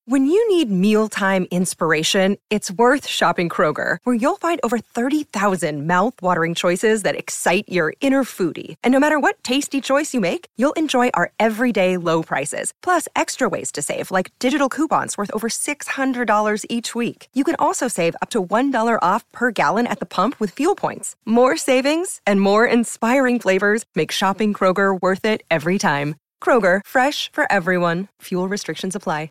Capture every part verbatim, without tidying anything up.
When you need mealtime inspiration, it's worth shopping Kroger, where you'll find over thirty thousand mouth-watering choices that excite your inner foodie. And no matter what tasty choice you make, you'll enjoy our everyday low prices, plus extra ways to save, like digital coupons worth over six hundred dollars each week. You can also save up to one dollar off per gallon at the pump with fuel points. More savings and more inspiring flavors make shopping Kroger worth it every time. Kroger, fresh for everyone. Fuel restrictions apply.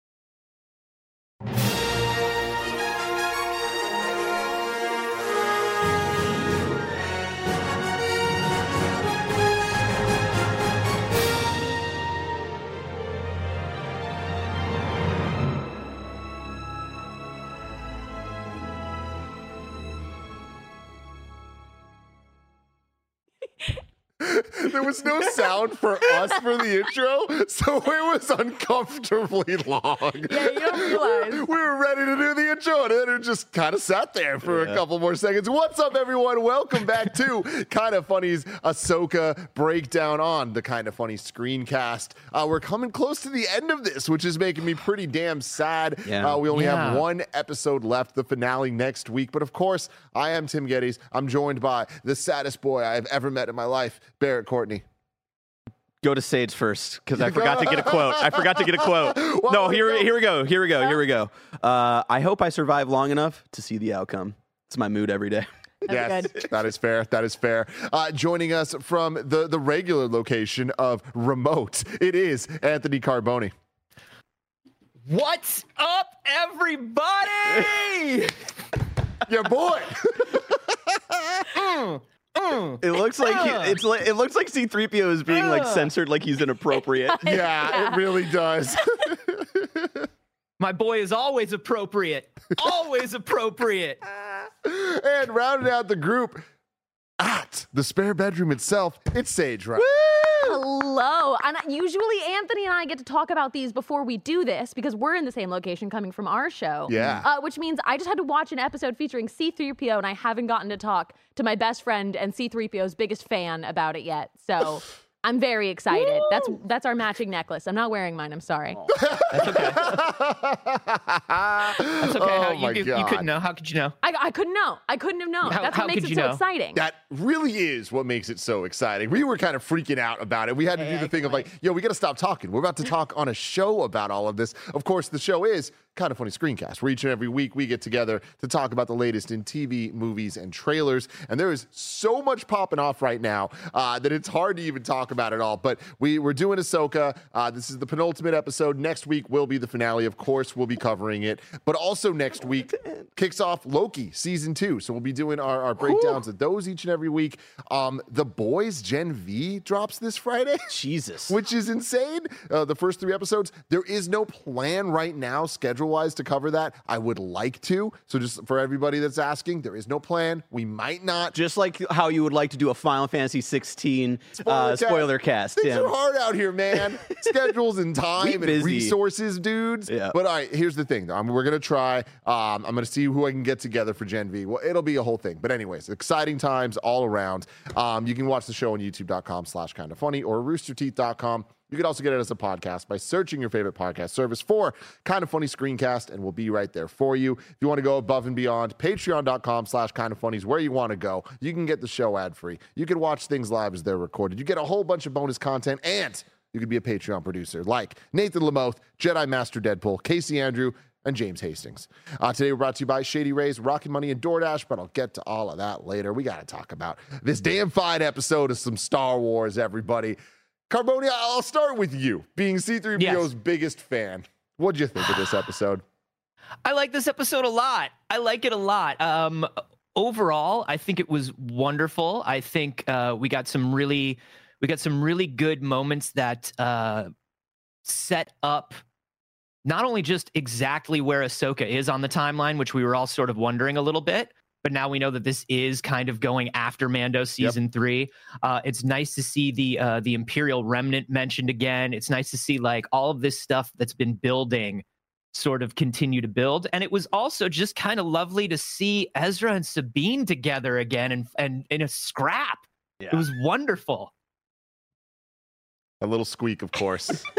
There was no sound for us for the intro, so it was uncomfortably long. Yeah, you don't realize. We were ready to do the intro, and then it just kind of sat there for yeah. a couple more seconds. What's up, everyone? Welcome back to Kinda Funny's Ahsoka breakdown on the Kinda Funny screencast. Uh, we're coming close to the end of this, which is making me pretty damn sad. Yeah. Uh, we only yeah. have one episode left, the finale next week. But of course, I am Tim Geddes. I'm joined by the saddest boy I've ever met in my life, Barrett Courtney. Go to Sage first, because I forgot to get a quote. I forgot to get a quote. Well, no, here, here we go. Here we go. Here we go. Uh, I hope I survive long enough to see the outcome. It's my mood every day. Yes, that is fair. That is fair. Uh, joining us from the, the regular location of remote, it is Anthony Carboni. What's up, everybody? Yeah, boy. mm. Mm. It looks like he, it's like it looks like C three P O is being like censored, like he's inappropriate. Yeah, yeah, it really does. My boy is always appropriate. Always appropriate. And rounding out the group at the spare bedroom itself, it's Sage, right? Hello. And usually Anthony and I get to talk about these before we do this because we're in the same location coming from our show. Yeah. Uh, which means I just had to watch an episode featuring C three P O and I haven't gotten to talk to my best friend and C three P O's biggest fan about it yet. So I'm very excited. Woo! That's that's our matching necklace. I'm not wearing mine. I'm sorry. Oh, that's okay. That's okay. Oh How, my you, God. you couldn't know. How could you know? I, I couldn't know. I couldn't have known. How- that's how what makes could it you so know? exciting. That really is what makes it so exciting. We were kind of freaking out about it. We had to do the thing of like, yo, we got to stop talking. We're about to talk on a show about all of this. Of course, the show is Kinda Funny Screencast, where each and every week we get together to talk about the latest in T V, movies, and trailers. And there is so much popping off right now uh, that it's hard to even talk about it all. But we, we're doing Ahsoka. Uh, this is the penultimate episode. Next week will be the finale. Of course, we'll be covering it. But also next week kicks off Loki season two. So we'll be doing our, our breakdowns Ooh. of those each and every week. Um, the Boys Gen V drops this Friday. Jesus. Which is insane. Uh, the first three episodes. There is no plan right now scheduled wise to cover that. I would like to. So just for everybody that's asking, there is no plan. We might not. Just like how you would like to do a Final Fantasy sixteen spoiler, uh, cast. spoiler cast. Things yeah. are hard out here, man. Schedules and time and resources, dudes. Yeah. But all right, here's the thing. Um, we're going to try. Um, I'm going to see who I can get together for Gen V. Well, it'll be a whole thing. But anyways, exciting times all around. Um, you can watch the show on youtube.com slash kinda funny or rooster teeth dot com. You can also get it as a podcast by searching your favorite podcast service for Kinda Funny Screencast, and we'll be right there for you. If you want to go above and beyond, patreon.com slash kinda funny is where you want to go. You can get the show ad-free. You can watch things live as they're recorded. You get a whole bunch of bonus content, and you can be a Patreon producer like Nathan Lamoth, Jedi Master Deadpool, Casey Andrew, and James Hastings. Uh, today we're brought to you by Shady Rays, Rocket Money, and DoorDash, but I'll get to all of that later. We got to talk about this damn fine episode of some Star Wars, everybody. Carboni, I'll start with you, being C three P O's yes. biggest fan. What'd you think of this episode? I like this episode a lot. I like it a lot. Um, overall, I think it was wonderful. I think uh, we got some really, we got some really good moments that uh, set up not only just exactly where Ahsoka is on the timeline, which we were all sort of wondering a little bit, but now we know that this is kind of going after Mando season yep. three. Uh, it's nice to see the uh, the Imperial Remnant mentioned again. It's nice to see like all of this stuff that's been building sort of continue to build. And it was also just kind of lovely to see Ezra and Sabine together again and and in a scrap. Yeah. It was wonderful. A little squeak, of course.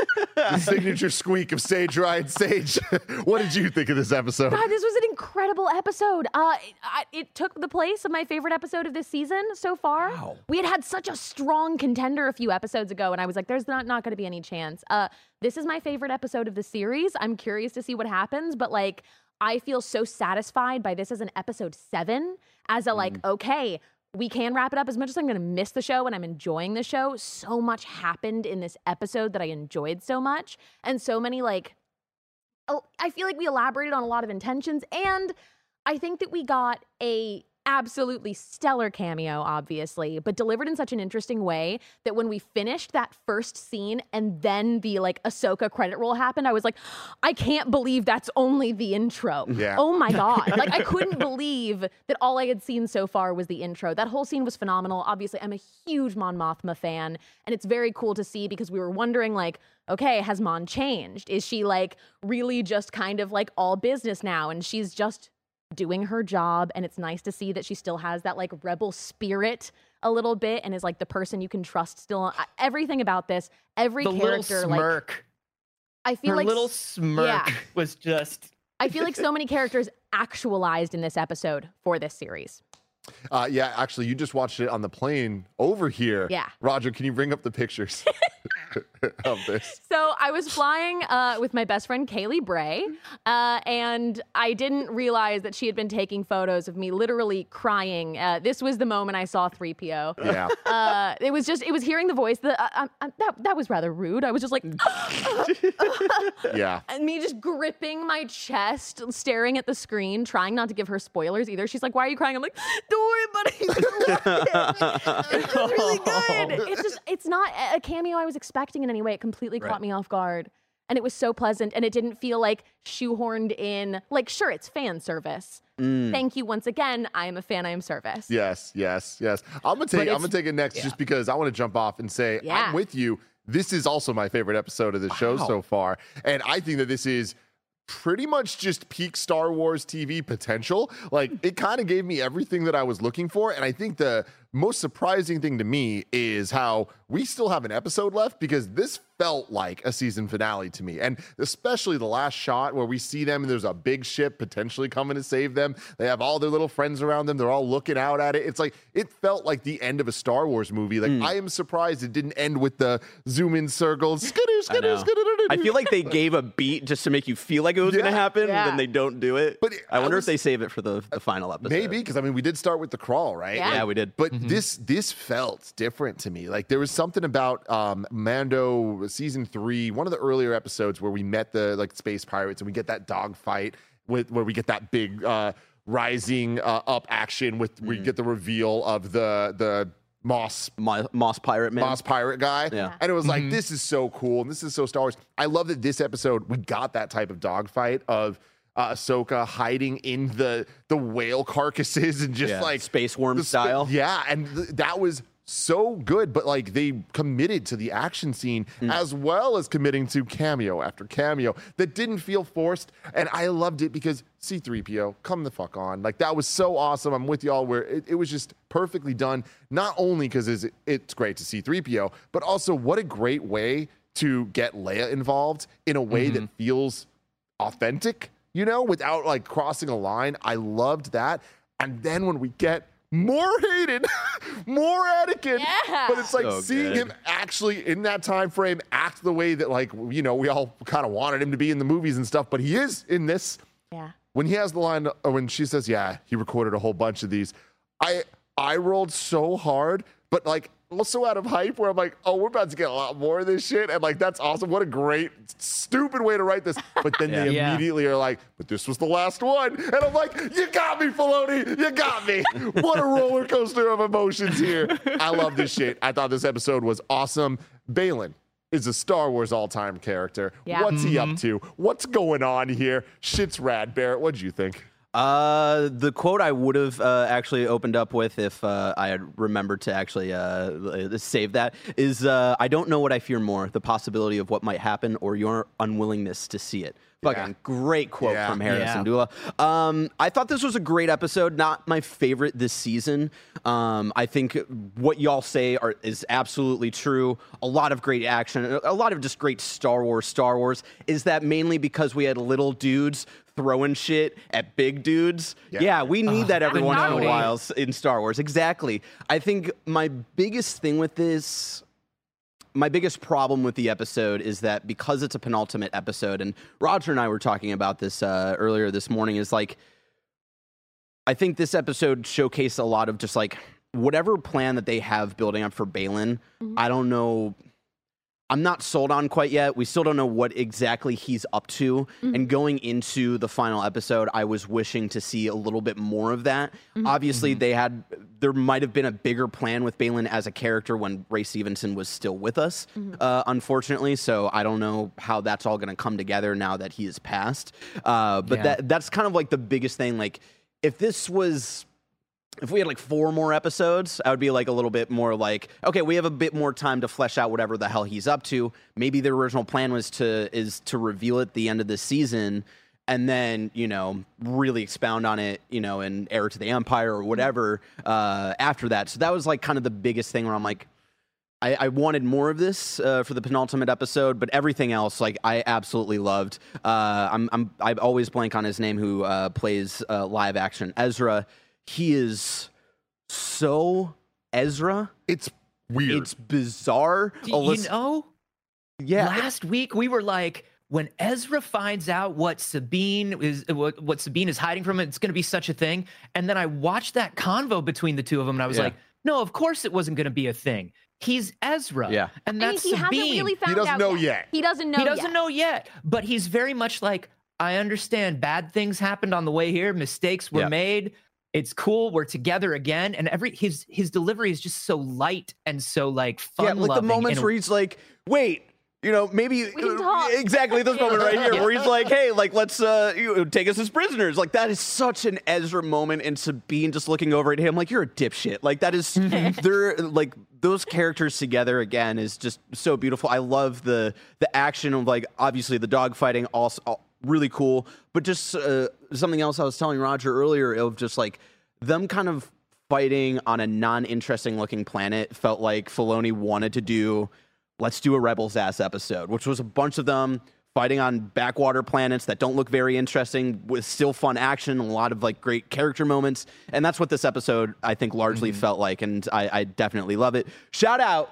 the signature squeak of Sage Ryan. Sage, what did you think of this episode? God, this was an incredible episode. Uh, it, I, it took the place of my favorite episode of this season so far. Wow. We had had such a strong contender a few episodes ago, and I was like, there's not, not going to be any chance. Uh, this is my favorite episode of the series. I'm curious to see what happens, but like, I feel so satisfied by this as an episode seven, as a like, mm. okay, we can wrap it up. As much as I'm going to miss the show and I'm enjoying the show, so much happened in this episode that I enjoyed so much. And so many like, oh, I feel like we elaborated on a lot of intentions. And I think that we got a absolutely stellar cameo, obviously, but delivered in such an interesting way that when we finished that first scene and then the like Ahsoka credit roll happened, I was like, I can't believe that's only the intro. Yeah. Oh my God. Like I couldn't believe that all I had seen so far was the intro. That whole scene was phenomenal. Obviously, I'm a huge Mon Mothma fan, and it's very cool to see because we were wondering like, okay, has Mon changed? Is she like really just kind of like all business now? And she's just doing her job, and it's nice to see that she still has that like rebel spirit a little bit and is like the person you can trust still. Everything about this, every the character, little smirk. like I feel her like little smirk yeah. was just. I feel like so many characters actualized in this episode for this series. Uh, yeah, actually, you just watched it on the plane over here. Yeah. Roger, can you bring up the pictures of this? So I was flying uh, with my best friend, Kaylee Bray, uh, and I didn't realize that she had been taking photos of me literally crying. Uh, this was the moment I saw three P O. Yeah. Uh, it was just, it was hearing the voice. The, uh, uh, that, that was rather rude. I was just like, Yeah. and me just gripping my chest, staring at the screen, trying not to give her spoilers either. She's like, why are you crying? I'm like, don't worry about it. It's really good. It's just, it's not a cameo I was expecting in any way. It completely Right. caught me off guard. And it was so pleasant, and it didn't feel like shoehorned in. Like, sure, it's fan service. Mm. Thank you once again. I am a fan. I am service. Yes, yes, yes. I'm gonna take. I'm gonna take it next, yeah. just because I want to jump off and say Yeah. I'm with you. This is also my favorite episode of the show Wow. so far, and I think that this is pretty much just peak Star Wars T V potential. Like, it kind of gave me everything that I was looking for, and I think the most surprising thing to me is how we still have an episode left, because this felt like a season finale to me. And especially the last shot where we see them and there's a big ship potentially coming to save them. They have all their little friends around them. They're all looking out at it. It's like, it felt like the end of a Star Wars movie. Like, mm. I am surprised it didn't end with the zoom in circles. Skidoo, skidoo, skidoo. I feel like they gave a beat just to make you feel like it was Yeah. going to happen, Yeah. and then they don't do it. But I wonder I was, if they save it for the, the final episode. Maybe, because I mean, we did start with the crawl, right? Yeah. Yeah, we did. But Mm-hmm. this this felt different to me. Like, there was something about um, Mando season three, one of the earlier episodes where we met the like space pirates and we get that dogfight with where we get that big uh, rising uh, up action with mm. we get the reveal of the the Moss Mo- Moss Pirate Man. Moss Pirate guy. Yeah. And it was like, Mhm. this is so cool and this is so Star Wars. I love that this episode we got that type of dogfight of uh, Ahsoka hiding in the the whale carcasses and just Yeah, like Space Worm the spa- style. Yeah, and th- that was so good, but like they committed to the action scene Mm. as well as committing to cameo after cameo that didn't feel forced. And I loved it because C three P O, come the fuck on. Like, that was so awesome. I'm with y'all where it, it was just perfectly done. Not only because it's, it's great to see C three P O, but also what a great way to get Leia involved in a way Mm-hmm. that feels authentic, you know, without like crossing a line. I loved that. And then when we get more Hayden, more Anakin, Yeah. but it's like So seeing good. him actually in that time frame act the way that, like, you know, we all kind of wanted him to be in the movies and stuff, but he is in this. Yeah. When he has the line, or when she says, yeah, he recorded a whole bunch of these, I I rolled so hard, but like also out of hype where I'm like, oh, we're about to get a lot more of this shit. And like, that's awesome. What a great, stupid way to write this. But then Yeah. they Yeah. immediately are like, but this was the last one. And I'm like, you got me, Filoni. You got me. What a roller coaster of emotions here. I love this shit. I thought this episode was awesome. Balin is a Star Wars all-time character. Yeah. What's he Mm-hmm. up to? What's going on here? Shit's rad, Barrett. What'd you think? Uh, the quote I would have uh, actually opened up with if uh, I had remembered to actually uh, save that is uh, I don't know what I fear more, the possibility of what might happen or your unwillingness to see it. Fucking Yeah. great quote Yeah. from Harris Yeah. and Dula. Um, I thought this was a great episode. Not my favorite this season. Um, I think what y'all say are, is absolutely true. A lot of great action. A lot of just great Star Wars. Star Wars. Is that mainly because we had little dudes throwing shit at big dudes? Yeah. Yeah, we need that every That's once in a gnarly. while in Star Wars. Exactly. I think my biggest thing with this. My biggest problem with the episode is that because it's a penultimate episode, and Roger and I were talking about this uh, earlier this morning, is like, I think this episode showcased a lot of just like whatever plan that they have building up for Baylan. Mhm. I don't know. I'm not sold on quite yet. We still don't know what exactly he's up to. Mhm. And going into the final episode, I was wishing to see a little bit more of that. Mhm. Obviously, they had there might have been a bigger plan with Baylan as a character when Ray Stevenson was still with us, Mhm. uh, unfortunately. So I don't know how that's all going to come together now that he is passed. Uh, but Yeah. that that's kind of like the biggest thing. Like, if this was if we had like four more episodes, I would be like a little bit more like, okay, we have a bit more time to flesh out whatever the hell he's up to. Maybe the original plan was to is to reveal at the end of the season and then, you know, really expound on it, you know, in Heir to the Empire or whatever uh, after that. So that was like kind of the biggest thing where I'm like, I, I wanted more of this uh, for the penultimate episode, but everything else, like, I absolutely loved. Uh, I'm, I'm, I always blank on his name, who uh, plays uh, live action Ezra. He is so Ezra. It's weird. It's bizarre. Do Alyssa- you know? yeah. Last week we were like, when Ezra finds out what Sabine is, what, what Sabine is hiding from it, it's going to be such a thing. And then I watched that convo between the two of them, and I was Yeah. like, no, of course it wasn't going to be a thing. He's Ezra. Yeah. And I mean, that's he Sabine. hasn't really found doesn't out know yet. yet. He doesn't know he doesn't yet. know yet, but he's very much like, I understand bad things happened on the way here. Mistakes were Yeah. made. It's cool. We're together again. And every his his delivery is just so light and so like fun. Yeah, like the moments where he's like, wait, you know, maybe We can talk. exactly this moment right here where he's like, hey, like, let's uh, you know, take us as prisoners. Like, that is such an Ezra moment, and Sabine just looking over at him like, you're a dipshit. Like, that is, they're like, those characters together again is just so beautiful. I love the the action of, like, obviously the dog fighting, also all, really cool, but just uh, something else I was telling Roger earlier of just like them kind of fighting on a non-interesting looking planet felt like Filoni wanted to do, let's do a Rebels ass episode, which was a bunch of them fighting on backwater planets that don't look very interesting with still fun action, a lot of like great character moments. And that's what this episode, I think, largely Mm-hmm. felt like. And I, I definitely love it. Shout out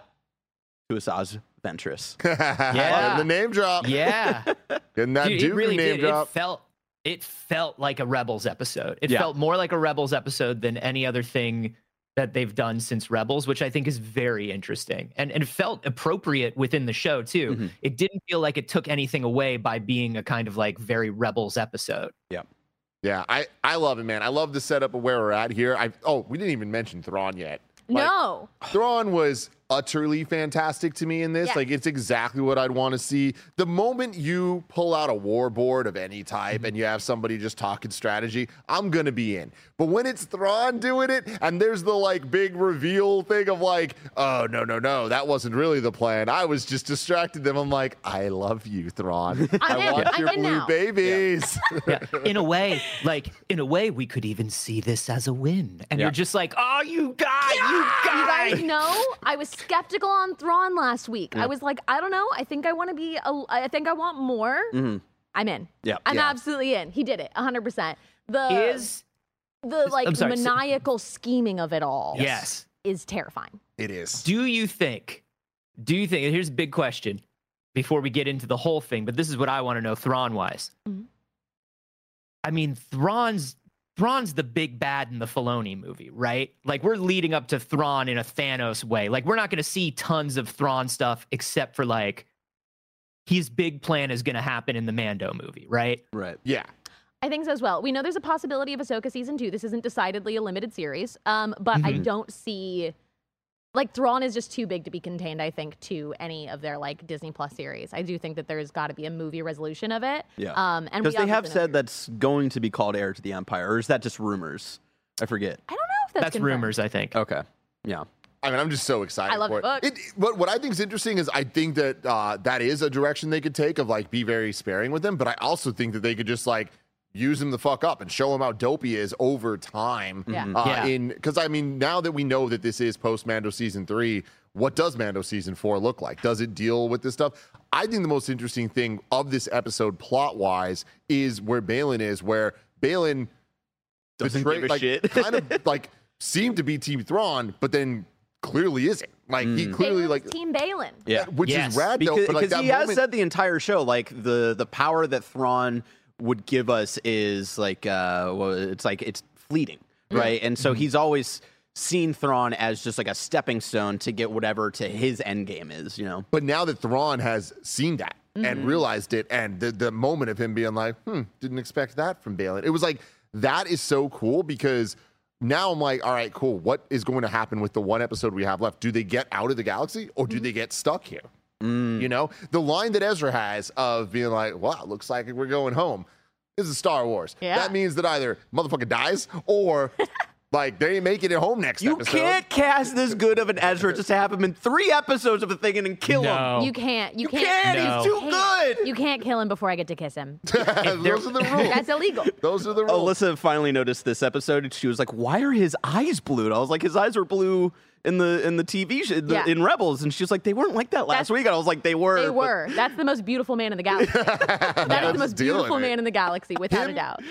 to Asajj Ventress. Yeah. The name drop. yeah. Getting that Dude, Duke it really name did. drop. It felt it felt like a Rebels episode. It Yeah. felt more like a Rebels episode than any other thing that they've done since Rebels, which I think is very interesting. And, and it felt appropriate within the show, too. Mhm. It didn't feel like it took anything away by being a kind of like very Rebels episode. Yeah, I, I love it, man. I love the setup of where we're at here. I Oh, we didn't even mention Thrawn yet. Like, No. Thrawn was utterly fantastic to me in this. Yes. Like, it's exactly what I'd want to see. The moment you pull out a war board of any type and you have somebody just talking strategy, I'm going to be in. But when it's Thrawn doing it and there's the, like, big reveal thing of, like, oh, no, no, no, that wasn't really the plan. I was just distracted them. I'm like, I love you, Thrawn. I'm I in. want I'm your in blue now. babies. Yeah. In a way, like, in a way, we could even see this as a win. And Yeah. you're just like, oh, you guy, you guy. You guys know I was skeptical on Thrawn last week. I was like, I don't know. I think I want to be. A, I think I want more. Mhm. I'm in. Yeah. I'm Yeah. absolutely in. He did it, one hundred percent. The Is, the like I'm sorry, so- maniacal scheming of it all yes. is terrifying. It is. Do you think, do you think, and here's a big question before we get into the whole thing, but this is what I want to know Thrawn wise. Mhm. I mean, Thrawn's Thrawn's the big bad in the Filoni movie, right? Like, we're leading up to Thrawn in a Thanos way. Like, we're not going to see tons of Thrawn stuff except for, like, his big plan is going to happen in the Mando movie, right? Right. Yeah. I think so as well. We know there's a possibility of Ahsoka season two. This isn't decidedly a limited series, um, but I Mhm. don't see like Thrawn is just too big to be contained. I think to any of their like Disney Plus series. I do think that there's got to be a movie resolution of it. Yeah. Um, and we Because they have obviously know- said that's going to be called Heir to the Empire, or is that just rumors? I forget. I don't know if that's, That's confirmed. rumors, I think. Okay. Yeah. I mean, I'm just so excited I love for the book. it. it. What what I think is interesting is I think that uh, that is a direction they could take of like be very sparing with him, but I also think that they could just like use him the fuck up and show him how dope he is over time. Yeah. Uh, Yeah. In because I mean, now that we know that this is post Mando season three, what does Mando season four look like? Does it deal with this stuff? I think the most interesting thing of this episode, plot wise, is where Balin is, where Balin Doesn't betray- give a like, shit. kind of like seemed to be Team Thrawn, but then clearly isn't. Like he clearly Balin's like Team Balin. Yeah. which Yes. is rad though. because, But like because that he moment, has said the entire show, like the the power that Thrawn would give us is like uh, well, it's like it's fleeting, right? And so he's always seen Thrawn as just like a stepping stone to get whatever to his end game is, you know. but now that Thrawn has seen that and realized it, and the the moment of him being like, hmm, didn't expect that from Balin. It was like that is so cool because now I'm like, all right, cool. What is going to happen with the one episode we have left? Do they get out of the galaxy or do they get stuck here? You know, the line that Ezra has of being like, wow, looks like we're going home. This is Star Wars. Yeah. That means that either motherfucker dies or like they ain't making it home next You episode. can't cast this good of an Ezra just to have him in three episodes of a thing and then kill No. him. You can't. You, You can't. can't. No. He's too can't- good. You can't kill him before I get to kiss him. Those are the rules. That's illegal. Those are the rules. Alyssa finally noticed this episode, and she was like, "Why are his eyes blue?" And I was like, "His eyes were blue in the in the T V sh- the, Yeah. in Rebels," and she was like, "They weren't like that last That's- week." And I was like, "They were." They but- were. That's the most beautiful man in the galaxy. That is the most dealing beautiful it. man in the galaxy, without a Him- doubt.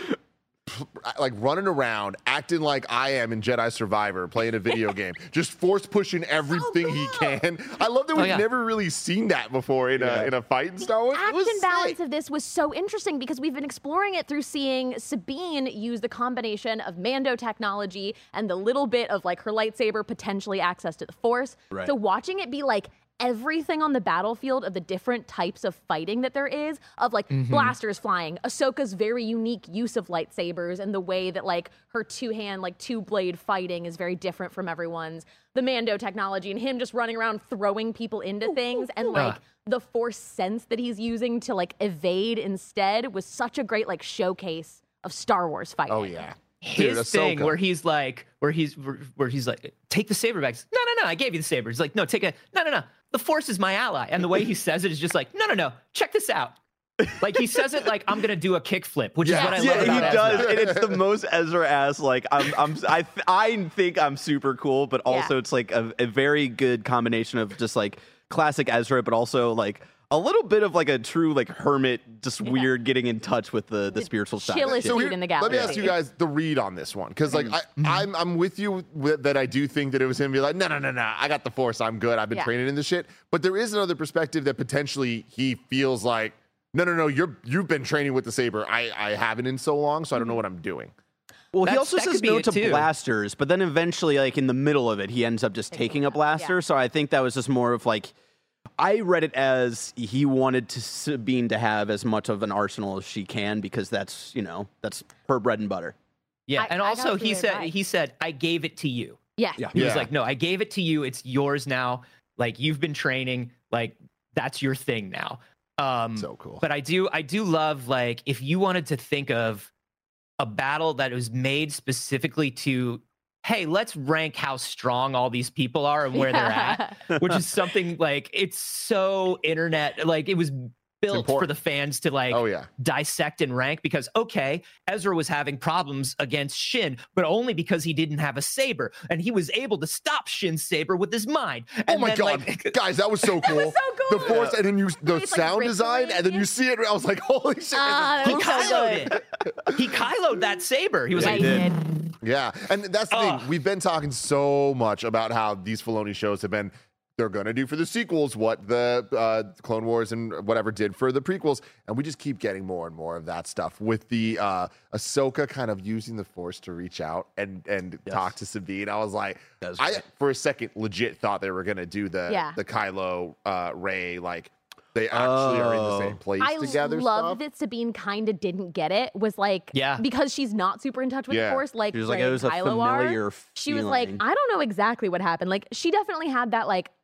Like running around, acting like I am in Jedi Survivor, playing a video game, just force pushing everything he can. I love that we've yeah. never really seen that before in Yeah. a in a fight in Star Wars. It was Action balance sick. of this was so interesting because we've been exploring it through seeing Sabine use the combination of Mando technology and the little bit of like her lightsaber, potentially access to the Force. Right. So watching it be like everything on the battlefield of the different types of fighting that there is, of like blasters flying, Ahsoka's very unique use of lightsabers and the way that like her two-hand, like two-blade fighting is very different from everyone's, the Mando technology and him just running around throwing people into things and like the Force sense that he's using to like evade instead was such a great like showcase of Star Wars fighting. Oh yeah. His Dude, thing Ahsoka. where he's like, where he's where, where he's like, take the saber back. No, no, no, I gave you the saber. He's like, no, take it. No, no, no. The Force is my ally. And the way he says it is just like, no, no, no. Check this out. Like he says it like I'm gonna do a kickflip, which is Yeah. what I Yeah, love he about does, Ezra. and it's the most Ezra ass. Like I'm, I'm, I, th- I think I'm super cool, but also Yeah. it's like a, a very good combination of just like classic Ezra, but also like a little bit of like a true like hermit, just weird getting in touch with the the spiritual side. of chillest shit. dude in the Let me galaxy. ask you guys the read on this one, because like I, I'm I'm with you with, that I do think that it was him be like, no, no, no, no, I got the Force, I'm good, I've been Yeah. training in this shit. But there is another perspective that potentially he feels like, no, no, no, you're you've been training with the saber, I I haven't in so long, so I don't know what I'm doing. Well, he That's- also that says could be no it to too. blasters, but then eventually, like in the middle of it, he ends up just taking a blaster. Yeah. So I think that was just more of like, I read it as he wanted to Sabine to have as much of an arsenal as she can because that's you know that's her bread and butter. Yeah, I- and I also gotta he see it said right. he said I gave it to you. Yeah. Yeah. He was Yeah. like, no, I gave it to you. It's yours now. Like you've been training. Like that's your thing now. Um, So cool. But I do, I do love like if you wanted to think of a battle that was made specifically to, hey, let's rank how strong all these people are and where they're at, which is something like it's so internet, like it was built for important. the fans to like Oh yeah. dissect and rank because okay, Ezra was having problems against Shin, but only because he didn't have a saber, and he was able to stop Shin's saber with his mind. Oh And my then, god, like, guys, that was so cool. was so cool. The Force, and then you the It's like sound rippling. design, and then you see it. I was like, holy shit! Ah, this he is that was so Kylo'd good. it. He Kylo'd that saber. He was Yeah, like, he did. Yeah, and that's the Ugh. thing. We've been talking so much about how these Filoni shows have been. They're going to do for the sequels what the uh, Clone Wars and whatever did for the prequels, and we just keep getting more and more of that stuff. With the uh, Ahsoka kind of using the Force to reach out and and Yes. talk to Sabine, I was like, That was I great. for a second legit thought they were going to do the Yeah. the Kylo uh, Rey like they actually are in the same Oh. place I together. love stuff. that Sabine kind of didn't get it. Was like, Yeah. because she's not super in touch with Yeah. the Force, like She was like, Rey it was and a Kylo are. familiar She was like, feeling. I don't know exactly what happened. Like, she definitely had that like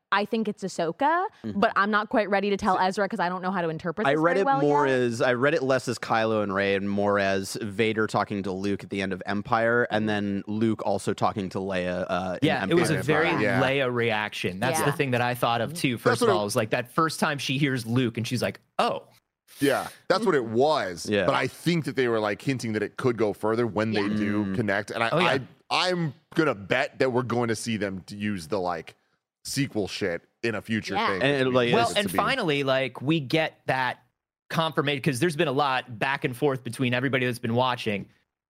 I think it's Ahsoka, mm-hmm. but I'm not quite ready to tell Ezra because I don't know how to interpret this I read very it well more yet. as I read it less as Kylo and Rey and more as Vader talking to Luke at the end of Empire, and then Luke also talking to Leia. Uh, in yeah, Empire. it was a very yeah. Leia reaction. That's yeah. the thing that I thought of too. First of all, it was like that first time she hears Luke and she's like, "Oh." Yeah, that's what it was. Yeah. But I think that they were like hinting that it could go further when Yeah. they do Mm. connect. And I, Oh, yeah. I, I'm gonna bet that we're going to see them to use the like sequel shit in a future Yeah. thing. And, like, Well, Yes. and finally, like we get that confirmation because there's been a lot back and forth between everybody that's been watching.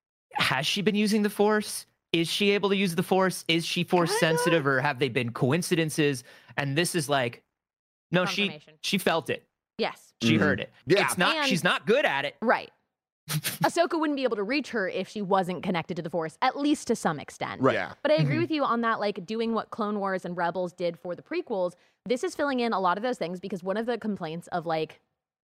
Has she been using the Force? Is she able to use the Force? Is she Force sensitive, or have they been coincidences? And this is like, no, she Confirmation. she felt it. Yes. She Mhm. heard it. Yeah. It's not. And- she's not good at it. Right. Ahsoka wouldn't be able to reach her if she wasn't connected to the Force, at least to some extent. Right. Yeah. But I agree with you on that, like doing what Clone Wars and Rebels did for the prequels. This is filling in a lot of those things because one of the complaints of like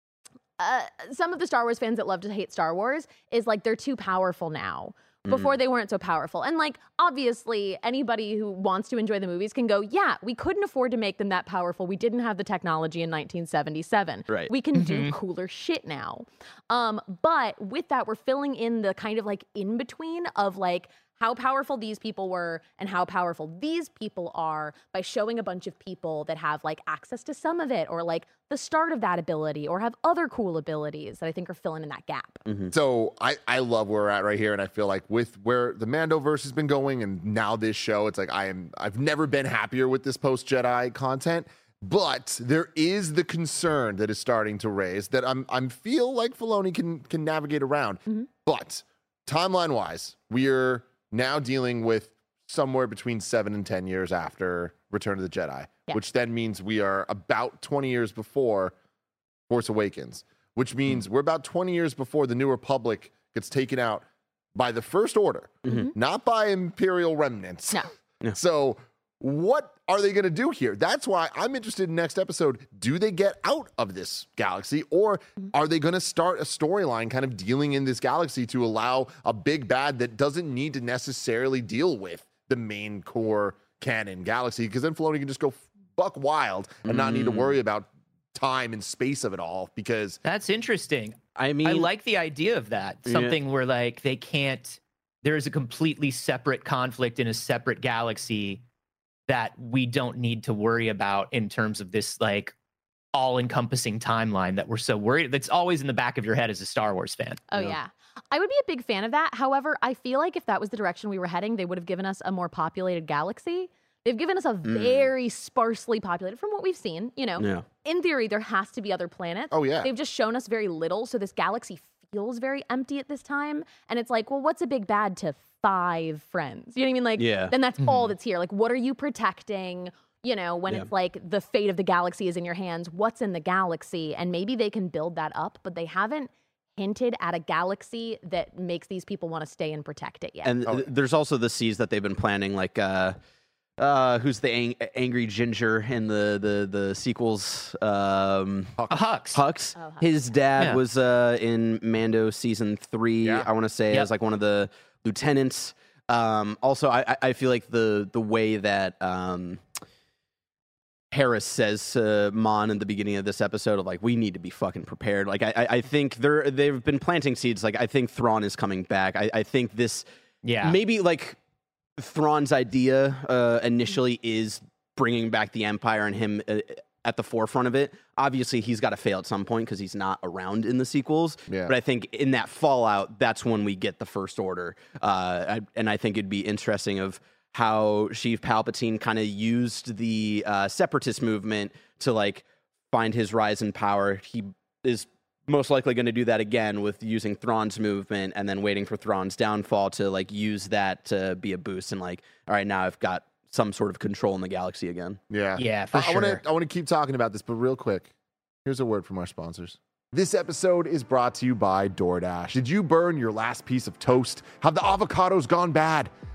uh, some of the Star Wars fans that love to hate Star Wars is like they're too powerful now. Before they weren't so powerful. And like, obviously, anybody who wants to enjoy the movies can go, yeah, we couldn't afford to make them that powerful. We didn't have the technology in nineteen seventy-seven. Right. We can do cooler shit now. Um, but with that, we're filling in the kind of like in between of like how powerful these people were and how powerful these people are by showing a bunch of people that have like access to some of it or like the start of that ability or have other cool abilities that I think are filling in that gap. So I, I love where we're at right here, and I feel like with where the Mandoverse has been going, and now this show, it's like I am I've never been happier with this post Jedi content. But there is the concern that is starting to raise that I'm I'm feel like Filoni can can navigate around. Mm-hmm. But timeline wise, we're now dealing with somewhere between seven and ten years after Return of the Jedi, Yeah. which then means we are about twenty years before Force Awakens, which means we're about twenty years before the New Republic gets taken out by the First Order, not by Imperial remnants. No. So what are they going to do here? That's why I'm interested in next episode. Do they get out of this galaxy, or are they going to start a storyline kind of dealing in this galaxy to allow a big bad that doesn't need to necessarily deal with the main core canon galaxy? Because then Filoni can just go buck wild and not need to worry about time and space of it all, because That's interesting. I mean, I like the idea of that. Yeah. Something where like they can't. There is a completely separate conflict in a separate galaxy that we don't need to worry about in terms of this like all-encompassing timeline that we're so worried. That's always in the back of your head as a Star Wars fan. Oh, Yeah. yeah. I would be a big fan of that. However, I feel like if that was the direction we were heading, they would have given us a more populated galaxy. They've given us a very sparsely populated, from what we've seen, you know. Yeah. In theory, there has to be other planets. Oh, yeah. They've just shown us very little, so this galaxy feels very empty at this time. And it's like, well, what's a big bad to five friends? You know what I mean? Like, Yeah. then that's all that's here. Like, what are you protecting? You know, when Yeah. it's like the fate of the galaxy is in your hands, what's in the galaxy? And maybe they can build that up, but they haven't hinted at a galaxy that makes these people want to stay and protect it yet. And Oh. th- there's also the seeds that they've been planning, like uh, uh, who's the ang- angry ginger in the the the sequels? Um, A Hux. Hux. Oh, Hux. His dad Yeah. was uh, in Mando season three. Yeah. I want to say Yep. as like one of the lieutenants. Um, also, I, I- I feel like the the way that um, Harris says to Mon in the beginning of this episode of like, we need to be fucking prepared. Like I, I I think they're they've been planting seeds. Like I think Thrawn is coming back. I, I think this Yeah. maybe like Thrawn's idea uh, initially is bringing back the Empire and him uh, at the forefront of it. Obviously, he's got to fail at some point because he's not around in the sequels. Yeah. But I think in that fallout, that's when we get the First Order. Uh, I, and I think it'd be interesting of how Sheev Palpatine kind of used the uh, separatist movement to like find his rise in power. He is most likely going to do that again with using Thrawn's movement and then waiting for Thrawn's downfall to like use that to be a boost and like, all right, now I've got some sort of control in the galaxy again. Yeah. Yeah, for I, sure. I want to I want to keep talking about this, but real quick, here's a word from our sponsors. This episode is brought to you by DoorDash. Did you burn your last piece of toast? Have the avocados gone bad?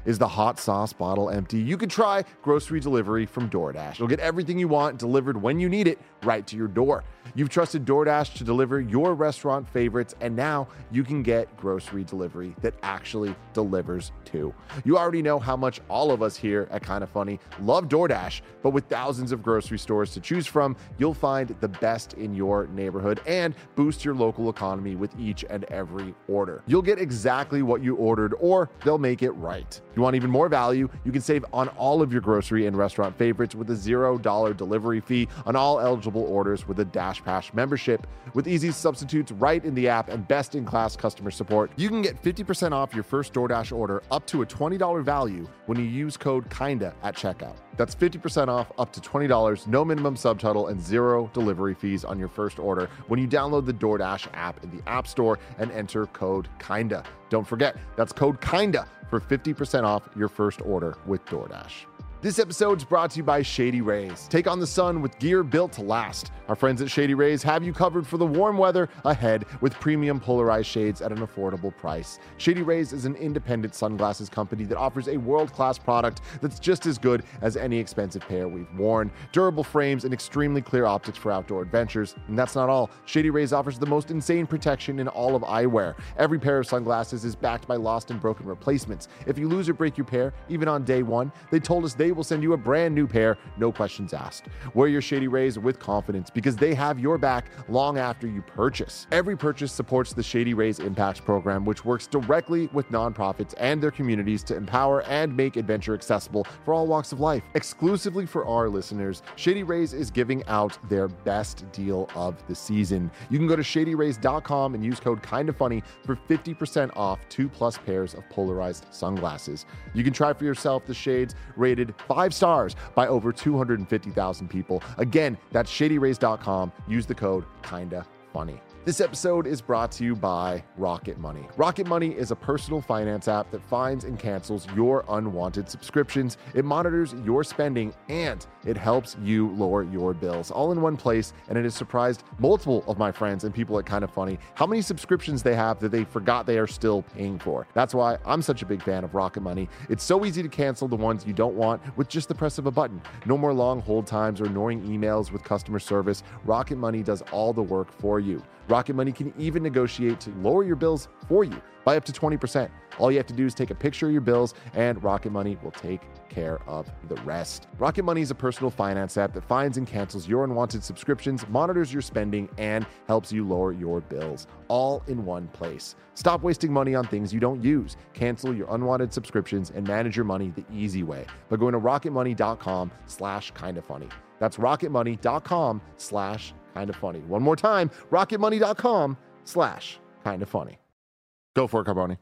Is the hot sauce bottle empty? You could try grocery delivery from DoorDash. You'll get everything you want delivered when you need it right to your door. You've trusted DoorDash to deliver your restaurant favorites, and now you can get grocery delivery that actually delivers too. You already know how much all of us here at Kinda Funny love DoorDash, but with thousands of grocery stores to choose from, you'll find the best in your neighborhood and boost your local economy with each and every order. You'll get exactly what you ordered, or they'll make it right. You want even more value? You can save on all of your grocery and restaurant favorites with a zero dollar delivery fee on all eligible orders with a DashPass membership. With easy substitutes right in the app and best-in-class customer support, you can get fifty percent off your first DoorDash order up to a twenty dollars value when you use code KINDA at checkout. That's fifty percent off up to twenty dollars, no minimum subtotal, and zero delivery fees on your first order when you download the DoorDash app in the App Store and enter code KINDA. Don't forget, that's code KINDA for fifty percent off your first order with DoorDash. This episode is brought to you by Shady Rays. Take on the sun with gear built to last. Our friends at Shady Rays have you covered for the warm weather ahead with premium polarized shades at an affordable price. Shady Rays is an independent sunglasses company that offers a world-class product that's just as good as any expensive pair we've worn. Durable frames and extremely clear optics for outdoor adventures. And that's not all. Shady Rays offers the most insane protection in all of eyewear. Every pair of sunglasses is backed by lost and broken replacements. If you lose or break your pair, even on day one, they told us they will send you a brand new pair, no questions asked. Wear your Shady Rays with confidence because they have your back long after you purchase. Every purchase supports the Shady Rays Impact Program, which works directly with nonprofits and their communities to empower and make adventure accessible for all walks of life. Exclusively for our listeners, Shady Rays is giving out their best deal of the season. You can go to shady rays dot com and use code KINDAFUNNY for fifty percent off two plus pairs of polarized sunglasses. You can try for yourself the shades rated five stars by over two hundred fifty thousand people. Again, that's shady rays dot com. Use the code KINDAFUNNY. This episode is brought to you by Rocket Money. Rocket Money is a personal finance app that finds and cancels your unwanted subscriptions. It monitors your spending and it helps you lower your bills all in one place. And it has surprised multiple of my friends and people at Kinda Funny how many subscriptions they have that they forgot they are still paying for. That's why I'm such a big fan of Rocket Money. It's so easy to cancel the ones you don't want with just the press of a button. No more long hold times or annoying emails with customer service. Rocket Money does all the work for you. Rocket Money can even negotiate to lower your bills for you by up to twenty percent. All you have to do is take a picture of your bills and Rocket Money will take care of the rest. Rocket Money is a personal finance app that finds and cancels your unwanted subscriptions, monitors your spending, and helps you lower your bills all in one place. Stop wasting money on things you don't use. Cancel your unwanted subscriptions and manage your money the easy way by going to rocket money dot com slash kinda funny. That's rocket money dot com slash kinda funny. One more time, rocket money dot com slash kinda funny. Go for it, Carboni.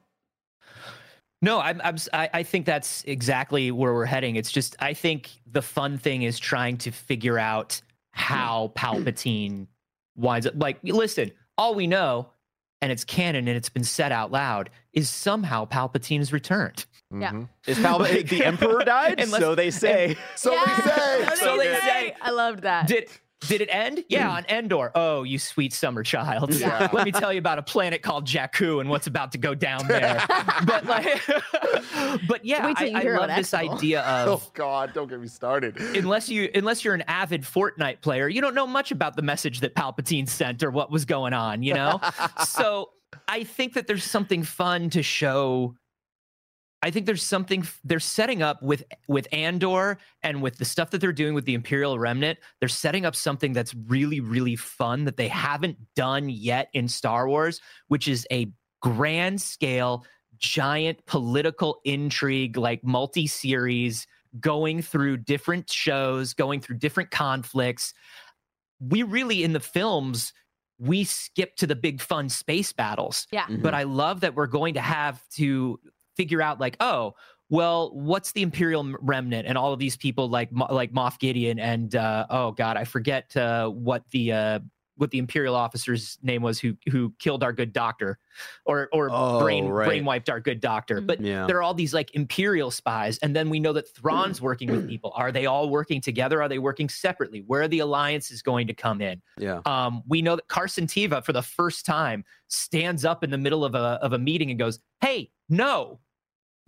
No, I'm, I'm, I I think that's exactly where we're heading. It's just, I think the fun thing is trying to figure out how Palpatine winds up. Like, listen, all we know, and it's canon and it's been said out loud, is somehow Palpatine's returned. Yeah. Mm-hmm. Is Palpatine the Emperor died? Unless- so they say. So Yeah. they say. So they say. I loved that. Did did it end? Yeah, on Endor. Oh, you sweet summer child. Yeah. Let me tell you about a planet called Jakku and what's about to go down there. but like, but yeah, Wait till I, you I hear love about this Expo. idea of Oh God, don't get me started. unless you unless you're an avid Fortnite player, you don't know much about the message that Palpatine sent or what was going on, you know? So I think that there's something fun to show. I think there's something they're setting up with with Andor and with the stuff that they're doing with the Imperial Remnant. They're setting up something that's really, really fun that they haven't done yet in Star Wars, which is a grand scale, giant political intrigue, like multi-series, going through different shows, going through different conflicts. We really, in the films, we skip to the big fun space battles. Yeah. Mhm. But I love that we're going to have to figure out, like, oh, well, what's the Imperial Remnant and all of these people like like Moff Gideon and uh, oh God, I forget uh, what the uh, what the Imperial officer's name was who who killed our good doctor, or or Oh, brain right. brain wiped our good doctor. Mhm. But Yeah. there are all these like Imperial spies, and then we know that Thrawn's working with people. Are they all working together? Are they working separately? Where are the alliances going to come in? Yeah. Um, we know that Carson Teva, for the first time, stands up in the middle of a of a meeting and goes, "Hey, no."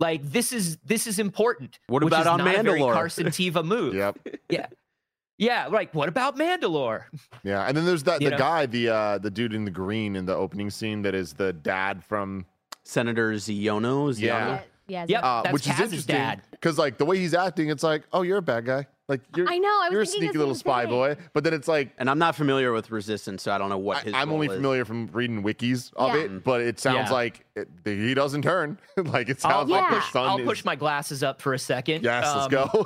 Like this is this is important. What which about is on not a very Mandalore? Carson Teva move. Yep. Yeah. Yeah, like what about Mandalore? Yeah, and then there's that You the know? guy, the uh, the dude in the green in the opening scene that is the dad from Senator Ziono. Ziono? Yeah. Yeah, Yep. uh, That's which is Kaz's interesting dad. because like the way he's acting, it's like, oh, you're a bad guy. Like you're I know, I was you're a thinking the sneaky little same spy thing. boy. But then it's like And I'm not familiar with Resistance, so I don't know what his I, I'm role only is. familiar from reading wikis of Yeah. it, but it sounds Yeah. like it, he doesn't turn. Like it I'll, sounds yeah. like I'll the push, son I'll is- push my glasses up for a second. Yes, let's Um, go.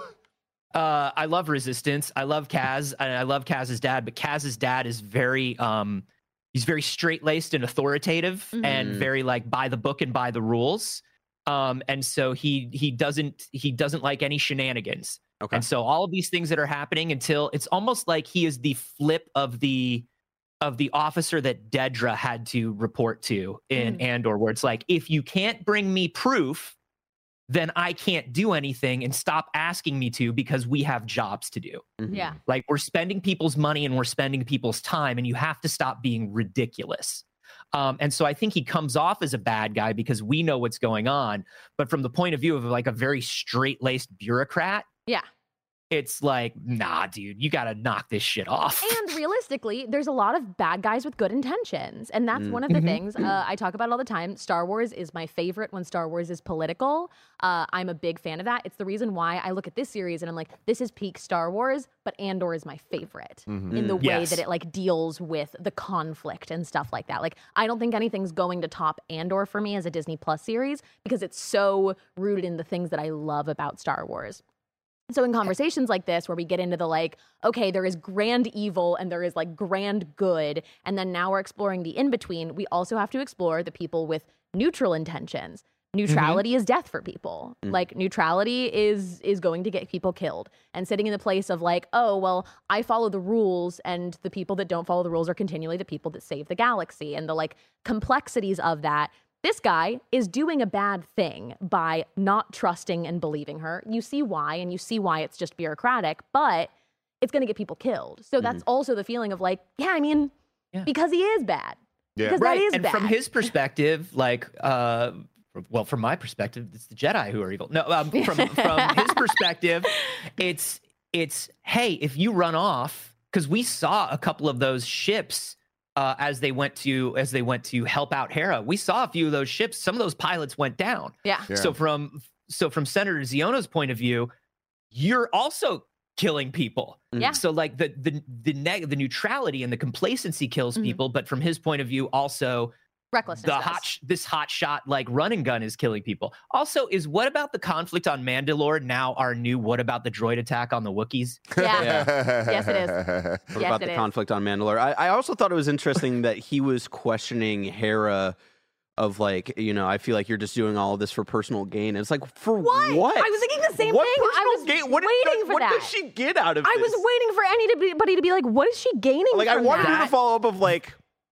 Uh, I love Resistance. I love Kaz, and I love Kaz's dad. But Kaz's dad is very, um, he's very straight laced and authoritative, Mhm. and very like by the book and by the rules. Um, and so he he doesn't he doesn't like any shenanigans. Okay. And so all of these things that are happening until it's almost like he is the flip of the of the officer that Dedra had to report to in Mm. Andor, where it's like, if you can't bring me proof, then I can't do anything, and stop asking me to, because we have jobs to do. Mhm. Yeah. Like we're spending people's money and we're spending people's time, and you have to stop being ridiculous. Um, and so I think he comes off as a bad guy because we know what's going on. But from the point of view of like a very straight laced bureaucrat, Yeah. it's like, nah, dude, you got to knock this shit off. And realistically, there's a lot of bad guys with good intentions. And that's Mm. one of the Mhm. things uh, I talk about all the time. Star Wars is my favorite when Star Wars is political. Uh, I'm a big fan of that. It's the reason why I look at this series and I'm like, this is peak Star Wars, but Andor is my favorite Mhm. in the Mm. way Yes. that it like deals with the conflict and stuff like that. Like, I don't think anything's going to top Andor for me as a Disney Plus series because it's so rooted in the things that I love about Star Wars. So in conversations like this, where we get into the like, okay, there is grand evil and there is like grand good, and then now we're exploring the in-between, we also have to explore the people with neutral intentions. Neutrality is death for people. Mm. Like neutrality is is going to get people killed. And sitting in the place of like, oh, well, I follow the rules and the people that don't follow the rules are continually the people that save the galaxy, and the like complexities of that. This guy is doing a bad thing by not trusting and believing her. You see why, and you see why it's just bureaucratic, but it's going to get people killed. So that's also the feeling of like, yeah, I mean, Yeah. because he is bad. Yeah. Because Right. that is And bad. from his perspective, like, uh, well, from my perspective, it's the Jedi who are evil. No, um, from from his perspective, it's it's hey, if you run off, because we saw a couple of those ships. Uh, as they went to as they went to help out Hera, we saw a few of those ships. Some of those pilots went down. yeah. Yeah. So from so from Senator Ziono's point of view, you're also killing people. Yeah. So like the the the neg- the neutrality and the complacency kills Mhm. people, but from his point of view, also Recklessness. the does. hot sh- this hot shot like run and gun is killing people. Also, is what about the conflict on Mandalore now our new what about the droid attack on the Wookiees? Yeah. Yes, it is. What Yes, about it the is. conflict on Mandalore? I, I also thought it was interesting that he was questioning Hera of like, you know, I feel like you're just doing all of this for personal gain. And it's like, for What? what? I was thinking the same what thing. I personal was gain? What did- waiting for what that. does she get out of I this? was waiting for anybody to be like, what is she gaining Like, I from wanted that? her to follow up of like,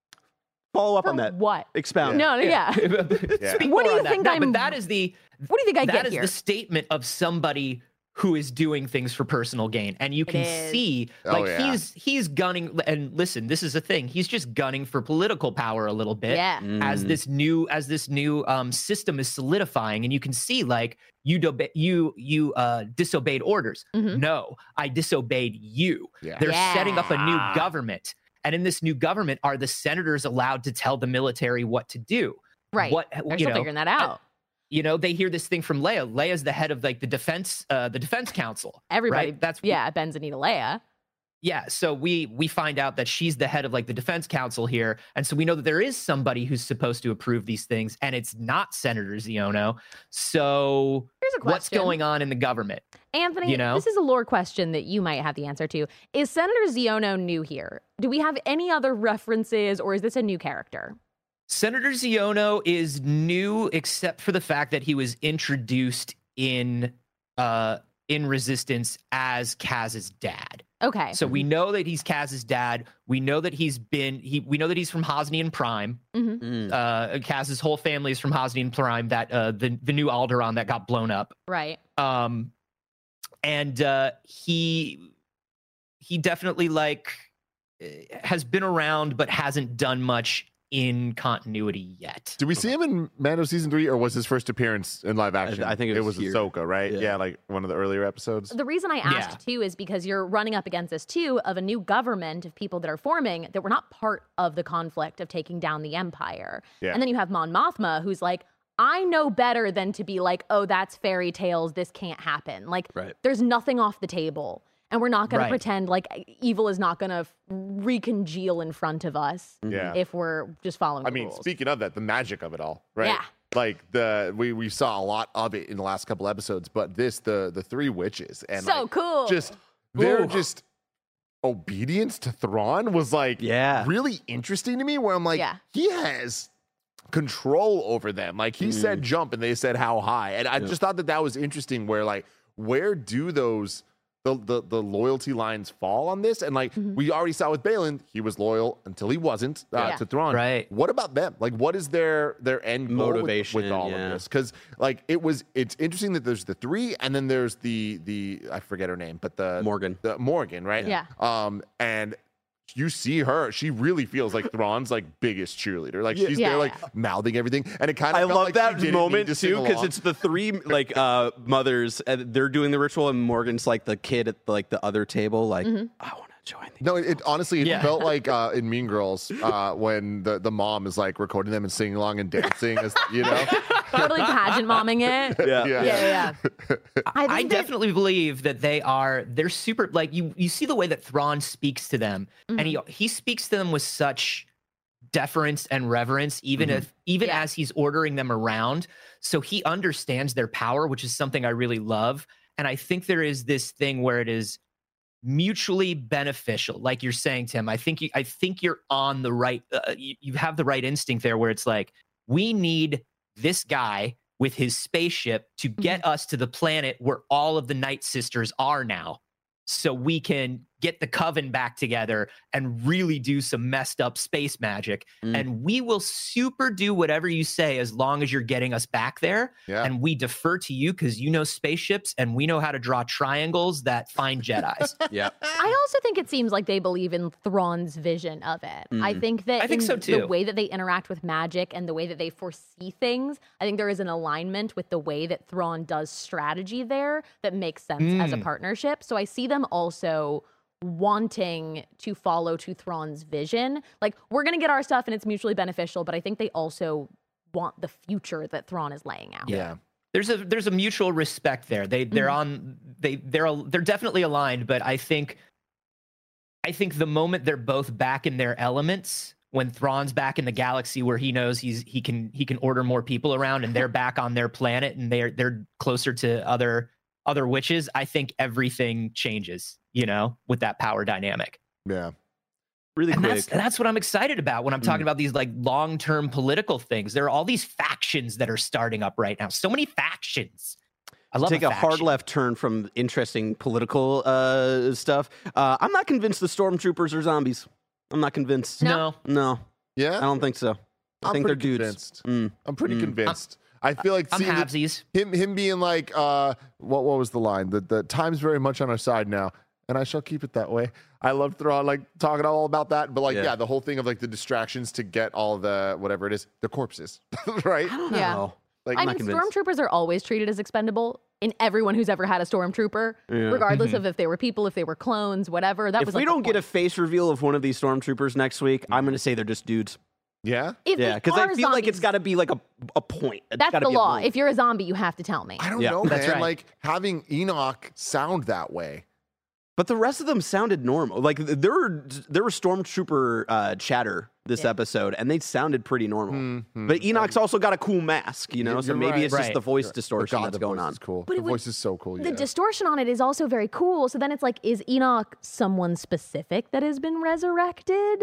follow up For on that. what? Expound. No, no, yeah. Speak What do more you on that. think No, I'm- But that is the What do you think I that get is here? the statement of somebody who is doing things for personal gain, and you can is. see Oh, like yeah. he's he's gunning. And listen, this is a thing. He's just gunning for political power a little bit. Yeah. As Mm. this new as this new um, system is solidifying, and you can see like you dobe- you you uh, disobeyed orders. Mhm. No, I disobeyed you. Yeah. They're setting up a new Yeah. government, and in this new government, are the senators allowed to tell the military what to do? Right. What They're you still know? figuring that out. You know, they hear this thing from Leia. Leia's the head of like the defense, uh, the defense council. Everybody, right? That's yeah, bends Anita Leia. yeah. So we we find out that she's the head of like the defense council here, and so we know that there is somebody who's supposed to approve these things, and it's not Senator Ziono. So Here's a question. what's going on in the government? Anthony, you know? this is a lore question that you might have the answer to. Is Senator Ziono new here? Do we have any other references, or is this a new character? Senator Ziono is new, except for the fact that he was introduced in uh, in Resistance as Kaz's dad. Okay. So we know that he's Kaz's dad. We know that he's been he. We know that he's from Hosnian Prime. Mhm. Mm. Uh, Kaz's whole family is from Hosnian Prime. That uh, the the new Alderaan that got blown up. Right. Um, and uh, he he definitely like has been around, but hasn't done much in continuity yet. Did we see him in Mando season three, or was his first appearance in live action? I think it was it was here. Ahsoka, right? Yeah. Yeah. like one of the earlier episodes. The reason I asked too is because you're running up against this too of a new government of people that are forming that were not part of the conflict of taking down the Empire. Yeah. And then you have Mon Mothma, who's like, I know better than to be like, oh, that's fairy tales. This can't happen. Like, Right. there's nothing off the table. And we're not going Right. to pretend like evil is not going to recongeal in front of us Yeah. if we're just following I the mean, rules. speaking of that, the magic of it all, right? Yeah. Like the we we saw a lot of it in the last couple episodes, but this the the three witches and So like, cool. just their Ooh. just obedience to Thrawn was like Yeah. really interesting to me. Where I'm like, Yeah. he has control over them. Like he said jump and they said how high, and I Yeah. just thought that that was interesting. Where like where do those the, the the loyalty lines fall on this? And like we already saw with Balin, he was loyal until he wasn't uh, Yeah. to Thrawn. Right. What about them? Like, what is their their end goal with- Motivation, with, all yeah. of this? Because like it was, it's interesting that there's the three, and then there's the the I forget her name, but the Morgan. the Morgan, right? Yeah. Um, and you see her, she really feels like Thrawn's like biggest cheerleader. Like she's Yeah, there, like yeah. mouthing everything, and it kind of I felt love like that she didn't moment need to sing too because along. it's the three like uh mothers and they're doing the ritual and Morgan's like the kid at like the other table like Mm-hmm. I want to join the No, it, it honestly it Yeah. felt like uh, in Mean Girls uh, when the, the mom is like recording them and singing along and dancing, as you know. Totally pageant momming it. Yeah. Yeah. Yeah, yeah. I, I think that- definitely believe that they are they're super like you you see the way that Thrawn speaks to them and he he speaks to them with such deference and reverence even if even Yeah. as he's ordering them around, so he understands their power, which is something I really love. And I think there is this thing where it is mutually beneficial, like you're saying, Tim. I think you I think you're on the right uh, you, you have the right instinct there where it's like we need this guy with his spaceship to get us to the planet where all of the Night Sisters are now, so we can get the Coven back together and really do some messed up space magic. Mm. And we will super do whatever you say as long as you're getting us back there. Yeah. And we defer to you because you know spaceships and we know how to draw triangles that find Jedis. Yeah. I also think it seems like they believe in Thrawn's vision of it. I Mm. think that I think in so, the too. way that they interact with magic and the way that they foresee things, I think there is an alignment with the way that Thrawn does strategy there that makes sense as a Mm. partnership. So I see them also wanting to follow to Thrawn's vision. Like, we're going to get our stuff and it's mutually beneficial, but I think they also want the future that Thrawn is laying out. Yeah. there's a there's a mutual respect there. They they're on they they're al- they're definitely aligned, but I think I think the moment they're both back in their elements, when Thrawn's back in the galaxy where he knows he's he can he can order more people around and they're back on their planet and they're they're closer to other other witches, I think everything changes, you know, with that power dynamic. Yeah. Really And quick. that's, that's what I'm excited about when I'm talking about these like long-term political things. There are all these factions that are starting up right now. So many factions. I love Take a, hard faction. left turn from interesting political uh, stuff. Uh, I'm not convinced the stormtroopers are zombies. I'm not convinced. No. No, Yeah. I don't think so. I I'm think they're pretty dudes. convinced. Mm. I'm pretty Mm. convinced. I feel like I'm seeing it- halvesies. him him being like, uh, what what was the line? The the time's very much on our side now, and I shall keep it that way. I love Thrawn like talking all about that, but like yeah. Yeah. the whole thing of like the distractions to get all the whatever it is, the corpses, right? I don't Yeah. know. Like I I'm mean, not convinced. stormtroopers are always treated as expendable in everyone who's ever had a stormtrooper, Yeah. regardless of if they were people, if they were clones, whatever. That If was we like the don't get a point. face reveal of one of these stormtroopers next week, I'm going to say they're just dudes. yeah, If Yeah, they because I are feel like it's zombies, got to be like a, a point. It's That's gotta the be a law. moment. If you're a zombie, you have to tell me. I don't Yeah, know, that's man. right. Like having Enoch sound that way. But the rest of them sounded normal. Like th- there were there were stormtrooper uh, chatter this Yeah. episode, and they sounded pretty normal. Mhm. But Enoch's also got a cool mask, you know. You're- so you're maybe right. it's just Right. the voice But distortion God, that's the going voice on. is cool. But the it would- voice is so cool. The Yeah. distortion on it is also very cool. So then it's like, is Enoch someone specific that has been resurrected?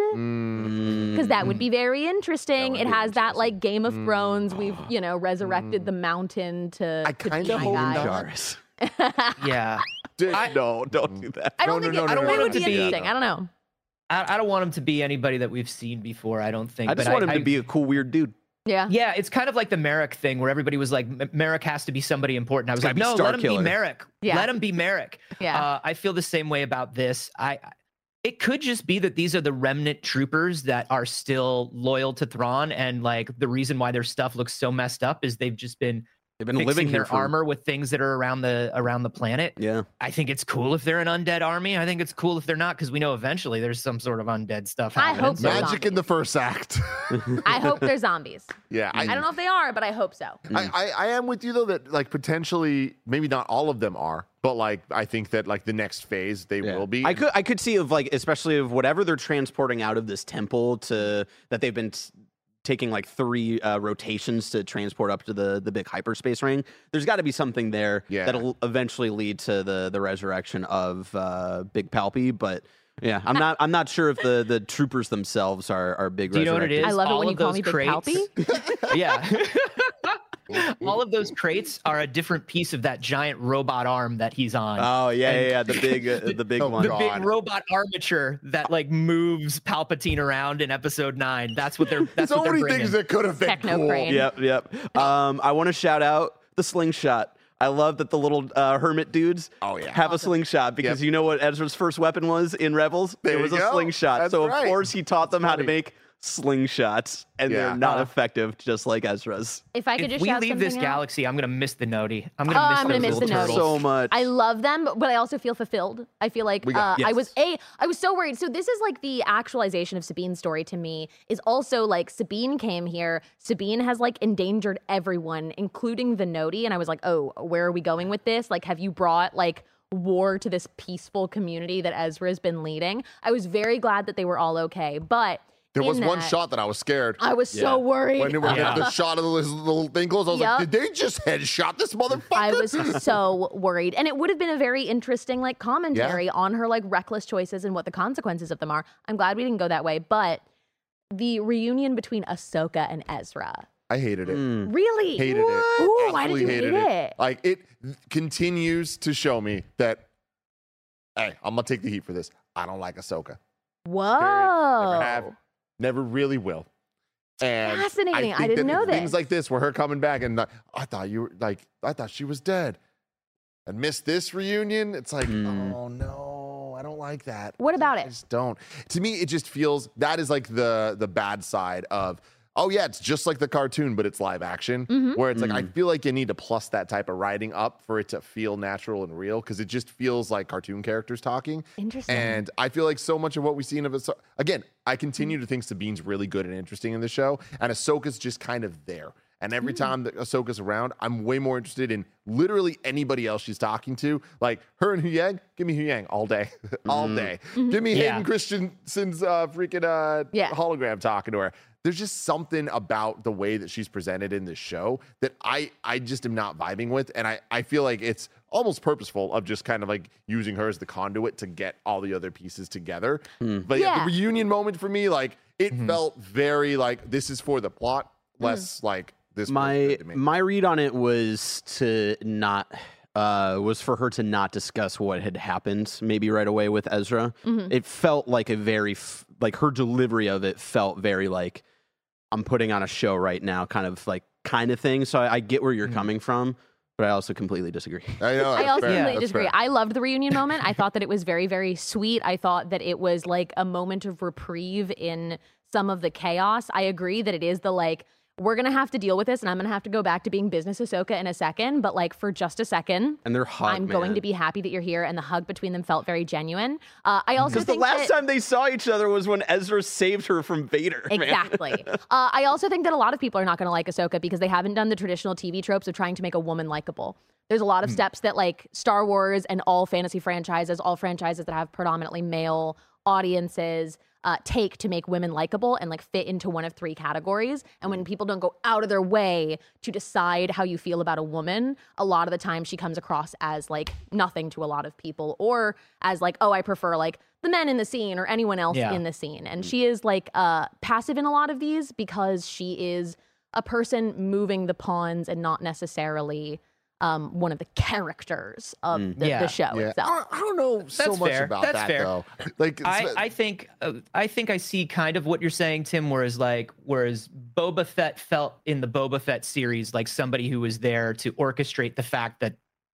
Mm. Because that would be very interesting. would It be has that interesting. like Game of Thrones. We've you know resurrected the mountain to. I to kinda be hope guy. not. Jairus. Yeah. Dude, no, don't do that. I don't No, think no, it, no, I no, don't no, it no, would no. be To be- interesting. I don't know. I, I don't want him to be anybody that we've seen before, I don't think. I just but want him I, to be a cool weird dude. Yeah. Yeah, it's kind of like the Merrick thing where everybody was like, "M- Merrick has to be somebody important. I was gotta like, be no, Star let him Killer." be Merrick. Yeah. Let him be Merrick. Yeah. Uh, I feel the same way about this. I it could just be that these are the remnant troopers that are still loyal to Thrawn, and like the reason why their stuff looks so messed up is they've just been They've been fixing living here their for- armor with things that are around the around the planet. Yeah. I think it's cool if they're an undead army. I think it's cool if they're not, because we know eventually there's some sort of undead stuff I happening. hope so. Magic in the first act. I hope they're zombies. yeah, I don't know if they are, but I hope so. I, I, I am with you though that like potentially maybe not all of them are, but like I think that like the next phase they Yeah. will be. I could I could see of like especially of whatever they're transporting out of this temple to that they've been t- taking like three uh, rotations to transport up to the the big hyperspace ring. There's got to be something there Yeah. that'll eventually lead to the the resurrection of uh, Big Palpy, but. Yeah, I'm not. I'm not sure if the, the troopers themselves are are big. Do you know what it is? I love it All when of you call those me Big crates- Palpy. Yeah. All of those crates are a different piece of that giant robot arm that he's on. Oh yeah, And- yeah, yeah, the big uh, the big Oh, one. the God. big robot armature that like moves Palpatine around in Episode Nine. That's what they're. That's so what they're many bringing. things that could have been Techno cool. crane. Yep, yep. Um, I want to shout out the slingshot. I love that the little uh, hermit dudes Oh, yeah. have a slingshot because Yep. you know what Ezra's first weapon was in Rebels? There it was you a go. slingshot. That's so right. of course he taught them how to funny. make slingshots, and Yeah. they're not Uh, effective, just like Ezra's. If I could If just we shout leave this something out. galaxy, I'm gonna miss the Noti. I'm gonna Oh, miss I'm gonna those miss little the Noti. turtles. So much. I love them, but I also feel fulfilled. I feel like We got- uh, I yes. was a I was so worried. So this is like the actualization of Sabine's story to me is also like Sabine came here. Sabine has like endangered everyone, including the Noti, and I was like, oh, where are we going with this? Like, have you brought like war to this peaceful community that Ezra has been leading? I was very glad that they were all okay, but There was in one that, shot that I was scared. I was Yeah. so worried. when when Yeah. the, the shot of the little little thing closed, I was Yup. like, did they just headshot this motherfucker? I was so worried. And it would have been a very interesting like commentary on her like reckless choices and what the consequences of them are. I'm glad we didn't go that way. But the reunion between Ahsoka and Ezra. I hated it. Mm. Really? Hated it. Ooh, why did Absolutely you hate hated it? Like it continues to show me that hey, I'm gonna take the heat for this. I don't like Ahsoka. Whoa. Never have. Never really will. And Fascinating. I think didn't that know Things this. like this, where her coming back and like, I thought you were like, I thought she was dead, and missed this reunion. It's like, Mm. oh no, I don't like that. What about I it? just don't. To me, it just feels that is like the the bad side of. Oh yeah, it's just like the cartoon, but it's live action. Mhm. Where it's like I feel like you need to plus that type of writing up for it to feel natural and real, because it just feels like cartoon characters talking. Interesting. And I feel like so much of what we've seen of it. Again, I continue to think Sabine's really good and interesting in the show, and Ahsoka's just kind of there. And every time that Ahsoka's around, I'm way more interested in literally anybody else she's talking to. Like her and Huyang, give me Huyang all day, all day. Give me Yeah. Hayden Christensen's uh, freaking uh, Yeah. hologram talking to her. There's just something about the way that she's presented in this show that I I just am not vibing with, and I I feel like it's almost purposeful of just kind of like using her as the conduit to get all the other pieces together. But yeah, Yeah. the reunion moment for me, like it felt very like this is for the plot, less like this. was my good to me. my read on it was to not uh was for her to not discuss what had happened maybe right away with Ezra. Mm-hmm. It felt like a very f- like her delivery of it felt very like I'm putting on a show right now, kind of like kind of thing. So I, I get where you're coming from, but I also completely disagree. I know. I that's also fair, completely that's disagree. fair. I loved the reunion moment. I thought that it was very, very sweet. I thought that it was like a moment of reprieve in some of the chaos. I agree that it is the like, we're going to have to deal with this and I'm going to have to go back to being business Ahsoka in a second. But like for just a second, And they're hug, I'm going man. to be happy that you're here. And the hug between them felt very genuine. Uh, I also Because the think last that, time they saw each other was when Ezra saved her from Vader. man. Exactly. uh, I also think that a lot of people are not going to like Ahsoka because they haven't done the traditional T V tropes of trying to make a woman likable. There's a lot of steps that like Star Wars and all fantasy franchises, all franchises that have predominantly male audiences uh, take to make women likable and like fit into one of three categories. And when people don't go out of their way to decide how you feel about a woman, a lot of the time she comes across as like nothing to a lot of people, or as like, oh, I prefer like the men in the scene or anyone else Yeah. in the scene. And she is like uh, passive in a lot of these because she is a person moving the pawns and not necessarily um, one of the characters of the, Yeah. the show Yeah. I itself. don't, I don't know so That's much fair. about That's that fair. though. Like I, it's- I think uh, I think I see kind of what you're saying, Tim. Whereas like whereas Boba Fett felt in the Boba Fett series like somebody who was there to orchestrate the fact that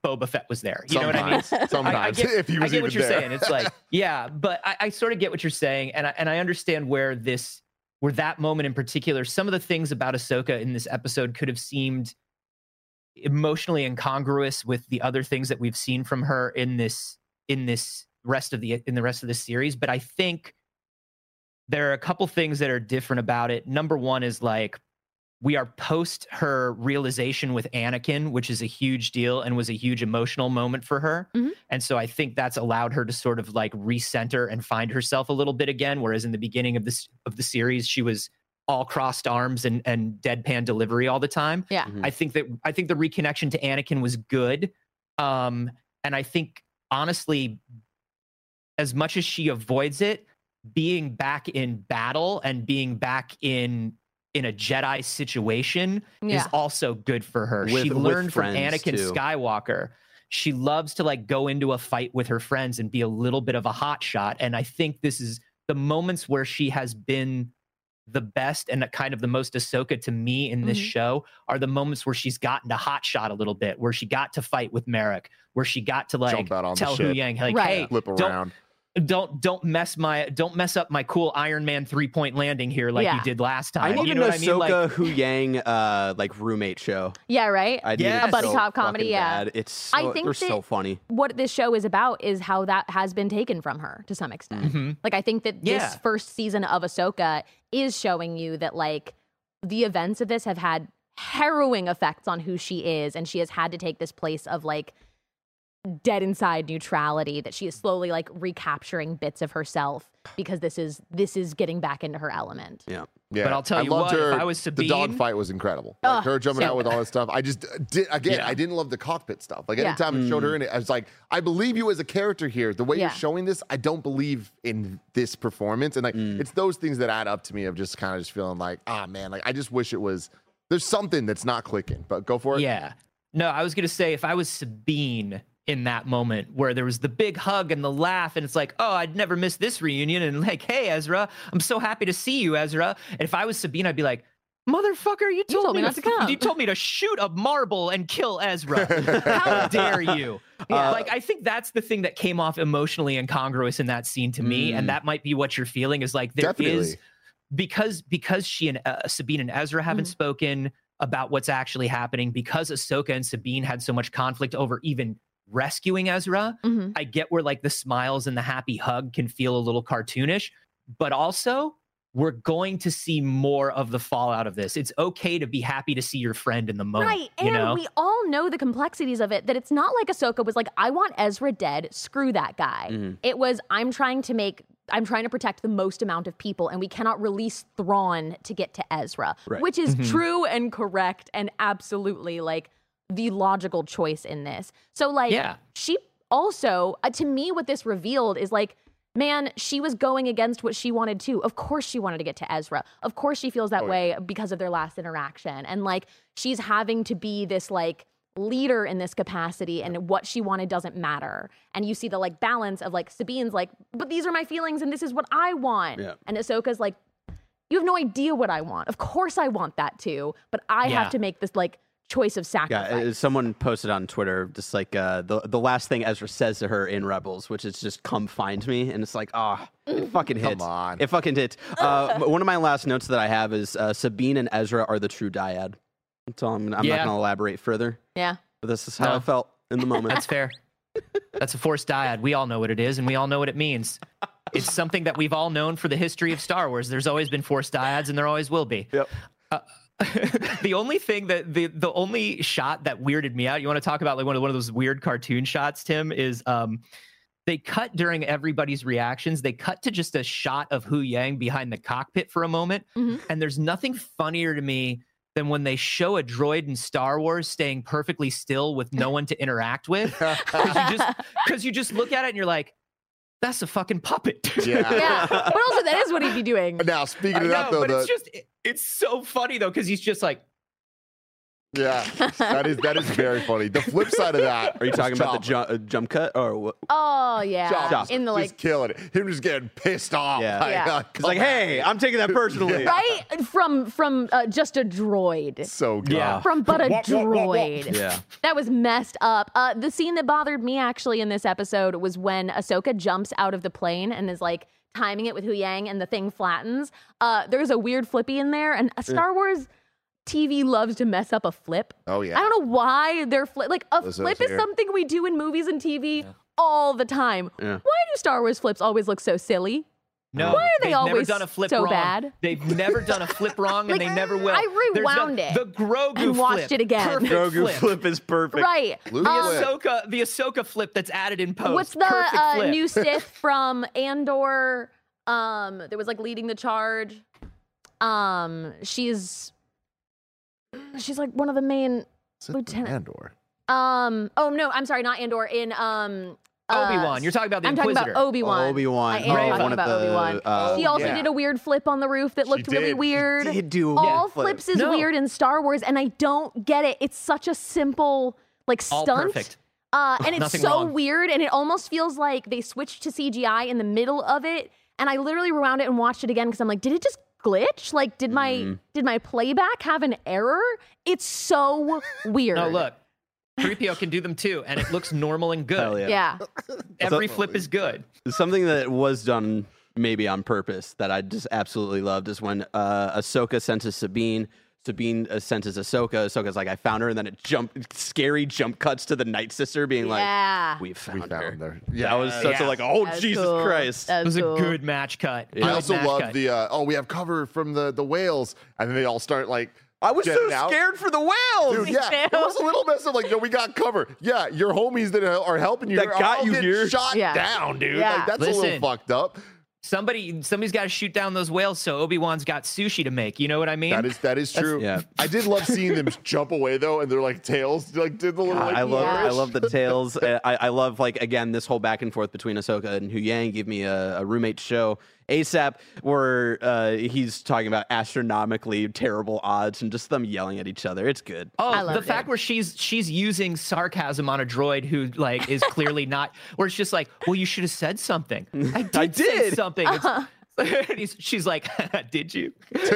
Boba Fett was there. You know what I mean? Sometimes, sometimes I, I get, if he was I get even what you're there. saying. It's like, yeah, but I, I sort of get what you're saying, and I, and I understand where this, where that moment in particular, some of the things about Ahsoka in this episode could have seemed emotionally incongruous with the other things that we've seen from her in this in this rest of the in the rest of the series. But I think there are a couple things that are different about it. Number one is like, we are post her realization with Anakin, which is a huge deal and was a huge emotional moment for her. Mhm. And so I think that's allowed her to sort of like recenter and find herself a little bit again. Whereas in the beginning of this of the series, she was all crossed arms and, and deadpan delivery all the time. Yeah. Mhm. I think that I think the reconnection to Anakin was good. Um, and I think honestly, as much as she avoids it, being back in battle and being back in in a Jedi situation Yeah. is also good for her. With- she with learned from friends, Anakin too. Skywalker. She loves to like go into a fight with her friends and be a little bit of a hotshot. And I think this is the moments where she has been the best and kind of the most Ahsoka to me in this Mhm. show are the moments where she's gotten to hotshot a little bit, where she got to fight with Merrick, where she got to like Jump out on the tell Hu ship. Yang, like, Right. hey, Flip don't around. don't don't mess my don't mess up my cool Iron Man three point landing here like Yeah. you did last I time. need you an know what I mean? Ahsoka Like, Hu Yang uh, like roommate show. Yeah, right? I need Yes. it A buddy so cop comedy, fucking yeah. bad. It's so, I think they're that- so funny. What this show is about is how that has been taken from her to some extent. Mhm. Like, I think that Yeah. this first season of Ahsoka is showing you that, like, the events of this have had harrowing effects on who she is, and she has had to take this place of, like, dead inside neutrality, that she is slowly, like, recapturing bits of herself because this is this is getting back into her element. Yeah. Yeah, But I'll tell I you loved what, if her. I was the Sabine- dog fight was incredible. Like Ugh, her jumping so out with all that stuff. I just did again. Yeah. I didn't love the cockpit stuff. Like Yeah. anytime it showed her in it, I was like, I believe you as a character here. The way Yeah. you're showing this, I don't believe in this performance. And like, it's those things that add up to me of just kind of just feeling like, ah, man, like I just wish it was. There's something that's not clicking. But go for it. yeah. No, I was gonna say if I was Sabine in that moment where there was the big hug and the laugh, and it's like, oh, I'd never miss this reunion, and like, hey, Ezra, I'm so happy to see you, Ezra. And if I was Sabine, I'd be like, motherfucker, you told, told me, me not to, to come. You told me to shoot a marble and kill Ezra. How dare you? Yeah. Like, I think that's the thing that came off emotionally incongruous in that scene to me, Mm. and that might be what you're feeling is like there is Definitely. because because she and uh, Sabine and Ezra haven't Mhm. spoken about what's actually happening, because Ahsoka and Sabine had so much conflict over even rescuing Ezra. Mhm. I get where like the smiles and the happy hug can feel a little cartoonish, but also we're going to see more of the fallout of this. It's okay to be happy to see your friend in the moment. Right. You And know? we all know the complexities of it, that it's not like Ahsoka was like, I want Ezra dead, screw that guy. Mhm. It was, I'm trying to make, I'm trying to protect the most amount of people, and we cannot release Thrawn to get to Ezra, Right. which is Mhm. true and correct and absolutely like the logical choice in this. So, like, Yeah. she also, uh, to me, what this revealed is like, man, she was going against what she wanted to. Of course she wanted to get to Ezra. Of course she feels that Oh, yeah. way because of their last interaction. And like, she's having to be this like leader in this capacity, and what she wanted doesn't matter. And you see the like balance of like Sabine's like, but these are my feelings and this is what I want. Yeah. And Ahsoka's like, you have no idea what I want. Of course I want that too, but I Yeah. have to make this like choice of Yeah, sacrifice. uh, someone posted on Twitter just like uh, the the last thing Ezra says to her in Rebels, which is just "come find me," and it's like, ah, it fucking Come hits. on. It fucking hits. Uh, one of my last notes that I have is uh, Sabine and Ezra are the true dyad. That's all. I'm, I'm Yeah. not going to elaborate further, yeah. but this is how No. I felt in the moment. That's fair. That's a forced dyad. We all know what it is, and we all know what it means. It's something that we've all known for the history of Star Wars. There's always been forced dyads, and there always will be. Yep. Uh, the only thing that the the only shot that weirded me out, you want to talk about like one of one of those weird cartoon shots, Tim, is um they cut during everybody's reactions. They cut to just a shot of Hu Yang behind the cockpit for a moment, Mhm. and there's nothing funnier to me than when they show a droid in Star Wars staying perfectly still with no one to interact with, because you just because you just look at it and you're like, that's a fucking puppet. Yeah. Yeah. But also that is what he'd be doing. Now speaking I of know, that though, but the, it's just it- it's so funny though, because he's just like, Yeah, that is that is very funny. The flip side of that. Are you talking about the Chopper. ju- uh, jump cut or what? Oh yeah, Chopper's in the just like killing it. Him just getting pissed off. Yeah. Like, Yeah. uh, It's like, hey, I'm taking that personally. right from from uh, just a droid. so good. Yeah. From but a Wop, wop, wop, wop. droid. Yeah. That was messed up. Uh, the scene that bothered me actually in this episode was when Ahsoka jumps out of the plane and is like timing it with Hu Yang and the thing flattens. Uh, there's a weird flippy in there, and Star Wars T V loves to mess up a flip. Oh yeah. I don't know why they're flip. Like a Those flip are is here. something we do in movies and T V all the time. Yeah. Why do Star Wars flips always look so silly? No, Why are they they've always never done a flip so wrong. bad? They've never done a flip wrong, and Like, they never will. I There's rewound no- it The Grogu and watched flip, it again. Perfect Grogu flip. flip is perfect. Right. Luke The Um, flip. Ahsoka, the Ahsoka flip that's added in post. What's the Perfect uh, flip. new Sith from Andor? Um, that was like leading the charge. Um, she's she's like one of the main. Sith Lieutenant- Andor. Um, oh no, I'm sorry, not Andor. In um, uh, Obi-Wan. You're talking about the I'm talking Inquisitor. about Obi Wan. Obi-Wan. I am Oh, talking one of about the, Obi Wan. uh, she also yeah. did a weird flip on the roof that She looked really did. She weird. Did do a All weird flip. flips is No. weird in Star Wars, and I don't get it. It's such a simple like All stunt. perfect. Uh, and it's Nothing so wrong. weird, and it almost feels like they switched to C G I in the middle of it. And I literally rewound it and watched it again because I'm like, did it just glitch? Like, did my Mm-hmm. did my playback have an error? It's so weird. No, look. three P O can do them too, and it looks normal and good. Hell yeah. Yeah. Every So- flip is good. Something that was done maybe on purpose that I just absolutely loved is when uh, Ahsoka senses Sabine. Sabine uh, senses Ahsoka. Ahsoka's like, I found her, and then it jump, scary jump cuts to the Night Sister being Yeah. like, we found, We found her. her. That Yeah. was such Yeah. a like, oh That was Jesus cool. Christ. That It was cool. a good match cut. I Good also match love cut. the uh, oh, we have cover from the the whales, and then they all start like. I was so jetting out. scared for the whales. Dude, yeah, it was a little mess up. Like, yo, we got cover. Yeah, your homies that are helping you That are got all you getting here. shot Yeah. down, dude. Yeah. Like, that's a Listen. little fucked up. Somebody, somebody's got to shoot down those whales, so Obi-Wan's got sushi to make. You know what I mean? That is that is true. yeah. I did love seeing them jump away though, and they're like tails, like did the little. God, Like, I love I flourish. love the tales. Uh, I, I love like again this whole back and forth between Ahsoka and Hu Yang. Give me a, a roommate show ASAP where uh, he's talking about astronomically terrible odds and just them yelling at each other. It's good. Oh, I the loved fact it. where she's she's using sarcasm on a droid who like is clearly not. Where it's just like, well, you should have said something. I did, I say did. something. It's- and he's, she's like, did you?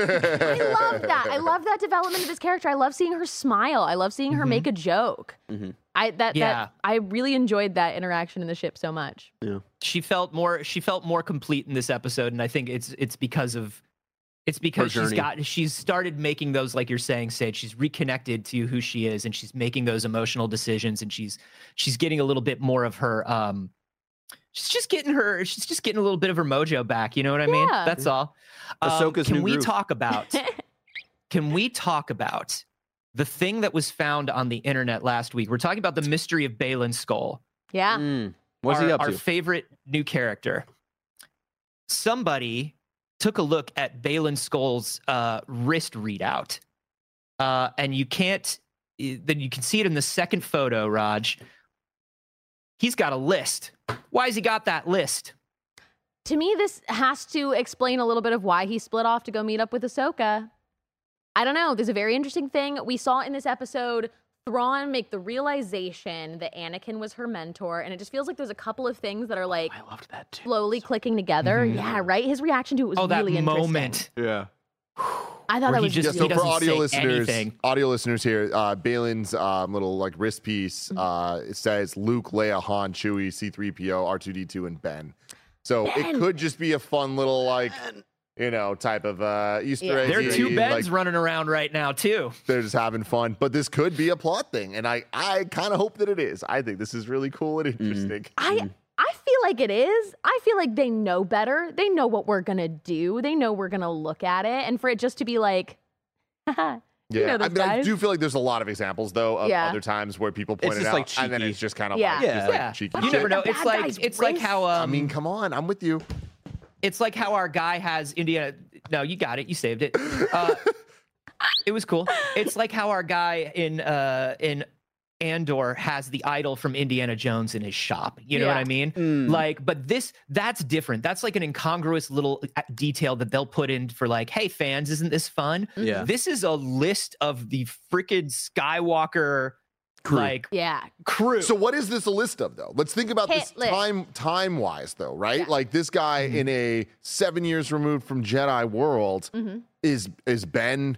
I love that. I love that development of his character. I love seeing her smile. I love seeing her make a joke. I that Yeah. that I really enjoyed that interaction in the ship so much. She felt more. She felt more complete in this episode, and I think it's it's because of. It's because she's journey. got she's started making those, like you're saying, Sage. She's reconnected to who she is, and she's making those emotional decisions, and she's she's getting a little bit more of her. Um, she's just getting her. She's just getting a little bit of her mojo back. You know what I mean? Yeah. That's all. Um, Ahsoka's can new we groove. talk about? Can we talk about the thing that was found on the internet last week? We're talking about the mystery of Balin's skull. Yeah. Mm. What's our, he up our to? favorite new character. Somebody took a look at Balin Skull's uh, wrist readout, uh, and you can't. Then you can see it in the second photo, Raj. He's got a list. Why has he got that list? To me, this has to explain a little bit of why he split off to go meet up with Ahsoka. I don't know. There's a very interesting thing we saw in this episode. Thrawn make the realization that Anakin was her mentor, and it just feels like there's a couple of things that are like I loved that too. slowly clicking together. Yeah, right. His reaction to it was Oh, that really interesting. moment. Yeah. I thought where that he was just- Yeah, really so he for doesn't audio say listeners, anything. audio listeners here, uh, Balin's um, little like wrist piece uh, it says Luke, Leia, Han, Chewie, C three P O, R two D two, and Ben. So it Ben. could just be a fun little like you know type of uh, Easter Yeah. egg. There are two like, Bens running around right now too. they're just having fun, but this could be a plot thing, and I I kind of hope that it is. I think this is really cool and interesting. I I feel like it is. I feel like they know better. They know what we're gonna do. They know we're gonna look at it, and for it just to be like, haha, you know I those mean, I guys. do feel like there's a lot of examples though of Yeah. other times where people point It's it just, out, like, and then cheeky. it's just kind of Yeah. like, just, like, Yeah. cheeky But You shit. never know. the It's bad like guy's it's like wrist. how um, I mean, come on, I'm with you. it's like how our guy has Indiana. No, you got it. You saved it. Uh, it was cool. It's like how our guy in uh, in Andor has the idol from Indiana Jones in his shop. You know what Yeah. I mean? Mm. Like, but this, that's different. That's like an incongruous little detail that they'll put in for like, hey, fans, isn't this fun? Yeah. This is a list of the freaking Skywalker Crew. like Yeah. crew. So what is this a list of though? Let's think about Hit this list. time time wise though, right? Yeah. Like this guy Mm-hmm. in a seven years removed from Jedi world Mhm. is is Ben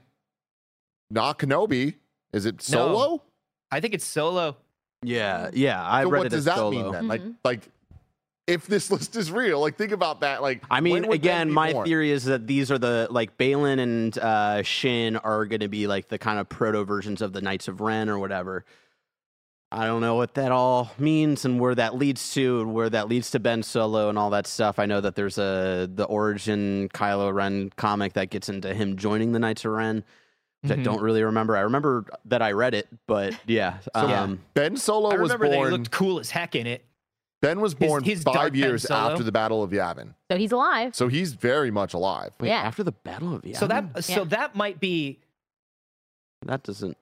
not Kenobi? Is it No. Solo? I think it's Solo. Yeah, yeah. I So read what it does as that Solo. mean then? Like Mhm. like if this list is real, like think about that. Like I mean, when would Ben again, be my born? theory is that these are the like Balin and uh, Shin are going to be like the kind of proto versions of the Knights of Ren or whatever. I don't know what that all means and where that leads to, and where that leads to Ben Solo and all that stuff. I know that there's a the origin Kylo Ren comic that gets into him joining the Knights of Ren, which I Mhm. don't really remember. I remember that I read it, but yeah. Yeah. Um, Ben Solo I was remember they born. looked cool as heck in it. Ben was born his Dark five Ben years Solo. after the Battle of Yavin, So he's alive. so he's very much alive. wait, Yeah. after the Battle of Yavin? So that so Yeah. that might be that doesn't.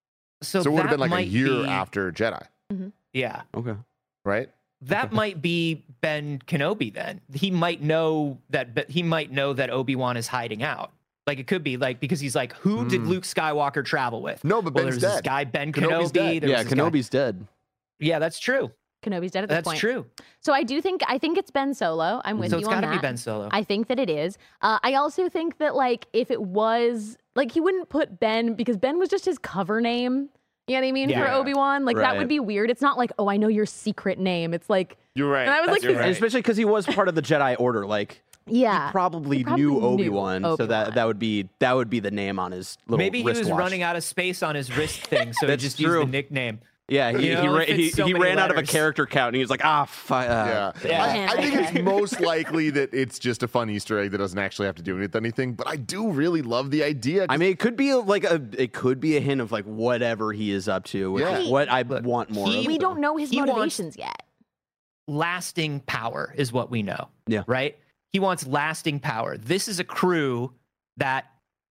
so, So it would have that been like a might year be- after Jedi, Yeah. Okay. right? That might be Ben Kenobi then. He might know that but he might know that Obi-Wan is hiding out. Like it could be like because he's like, who did Hmm. Luke Skywalker travel with? No, but Well, Ben's there's this dead. guy Ben Kenobi's Kenobi. dead. there was Yeah, this guy- Kenobi's dead. Yeah, that's true. Kenobi's dead at this That's point. true. So I do think I think it's Ben Solo. I'm with So you it's on got to that. be Ben Solo. I think that it is. Uh, I also think that like if it was like he wouldn't put Ben because Ben was just his cover name. You know what I mean for Yeah. Obi Wan? Like that Right. would be weird. It's not like oh I know your secret name. It's like You're right. And I was like, You're this- right. Especially because he was part of the Jedi Order. Like, yeah. he probably, He probably knew knew Obi Wan, so that Obi-Wan. that would be that would be the name on his little Maybe he was wristwatch. running out of space on his wrist thing, so he That's just true. used the nickname. Yeah, he You know, he, it ra- fits he, so he many ran out of a letters. character count, and he was like, ah, fi- uh, Yeah. Yeah. I, I think it's Okay. most likely that it's just a fun Easter egg that doesn't actually have to do with anything. But I do really love the idea. I mean, it could be a, like a, it could be a hint of like whatever he is up to, which Yeah. is what I Look, want more he- of. we so. don't know his He wants- motivations yet. Lasting power is what we know. Yeah. Right? He wants lasting power. This is a crew that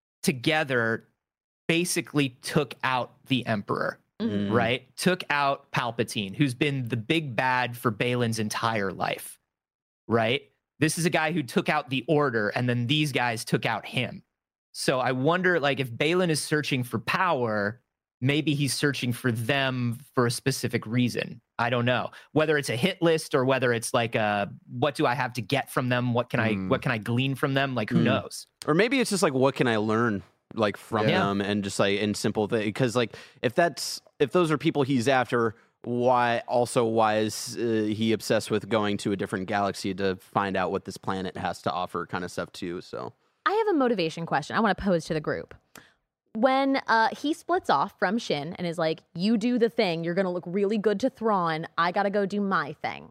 together basically took out the Emperor. Mm. Right? Took out Palpatine, who's been the big bad for Balin's entire life. Right? This is a guy who took out the Order, and then these guys took out him. So I wonder, like, if Balin is searching for power, maybe he's searching for them for a specific reason. I don't know. Whether it's a hit list or whether it's like a what do I have to get from them? What can I Hmm. what can I glean from them? Like who Hmm. knows? Or maybe it's just like, what can I learn like from Yeah. them, and just like in simple things. Because like if that's if those are people he's after, why also why is uh, he obsessed with going to a different galaxy to find out what this planet has to offer, kind of stuff too. So I have a motivation question I want to pose to the group. When uh, he splits off from Shin and is like, you do the thing, you're going to look really good to Thrawn, I got to go do my thing.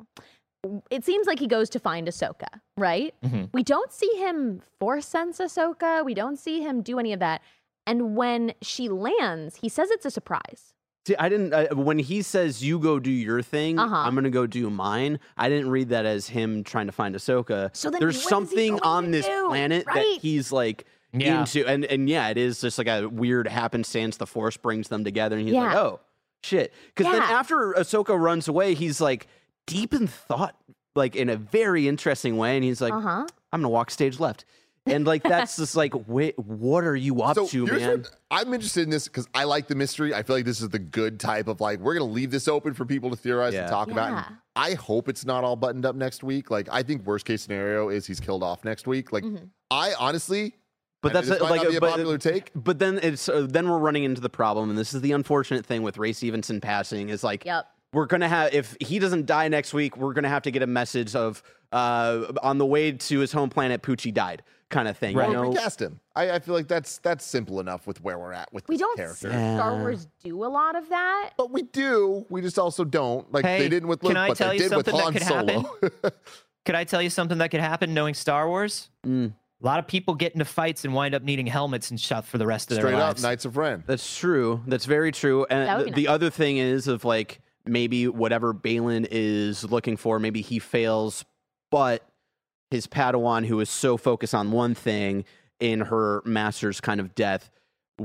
It seems like he goes to find Ahsoka, right? Mhm. We don't see him force sense Ahsoka. We don't see him do any of that. And when she lands, he says it's a surprise. see, I didn't uh, when he says you go do your thing, Uh-huh. I'm gonna go do mine. I didn't read that as him trying to find Ahsoka. So then There's what is he something going on to this do? planet that Right. he's like Yeah. into, and and yeah, it is just like a weird happenstance. The Force brings them together, and he's like, Yeah. oh shit. Because then Yeah. after Ahsoka runs away, he's like deep in thought, like in a very interesting way, and he's like, Uh-huh. I'm gonna walk stage left. And like that's just like, wait, what are you up So to, here's man? what- I'm interested in this because I like the mystery. I feel like this is the good type of like we're gonna leave this open for people to theorize Yeah. and talk about. Yeah. And I hope it's not all buttoned up next week. Like I think worst case scenario is he's killed off next week. Like Mhm. I honestly, But I that's mean, this a- might like not a- be a but- popular take. But then it's uh, then we're running into the problem, and this is the unfortunate thing with Ray Stevenson passing is like Yep. we're gonna have if he doesn't die next week, we're gonna have to get a message of uh, on the way to his home planet, Poochie died, kind of thing. Right. You Or know? recast him. I, I feel like that's that's simple enough with where we're at with We this don't character. see Star Yeah. Wars do a lot of that. But we do. We just also don't. Like Hey, they didn't with can Luke, I but tell they you did with something that Han could Solo. Could I tell you something that could happen knowing Star Wars? Mm, A lot of people get into fights and wind up needing helmets and stuff for the rest of Straight their up, lives. Knights of Ren. that's true. That's very true. That And would th- be the other thing is of like maybe whatever Balin is looking for, maybe he fails, but his Padawan, who is so focused on one thing in her master's kind of death,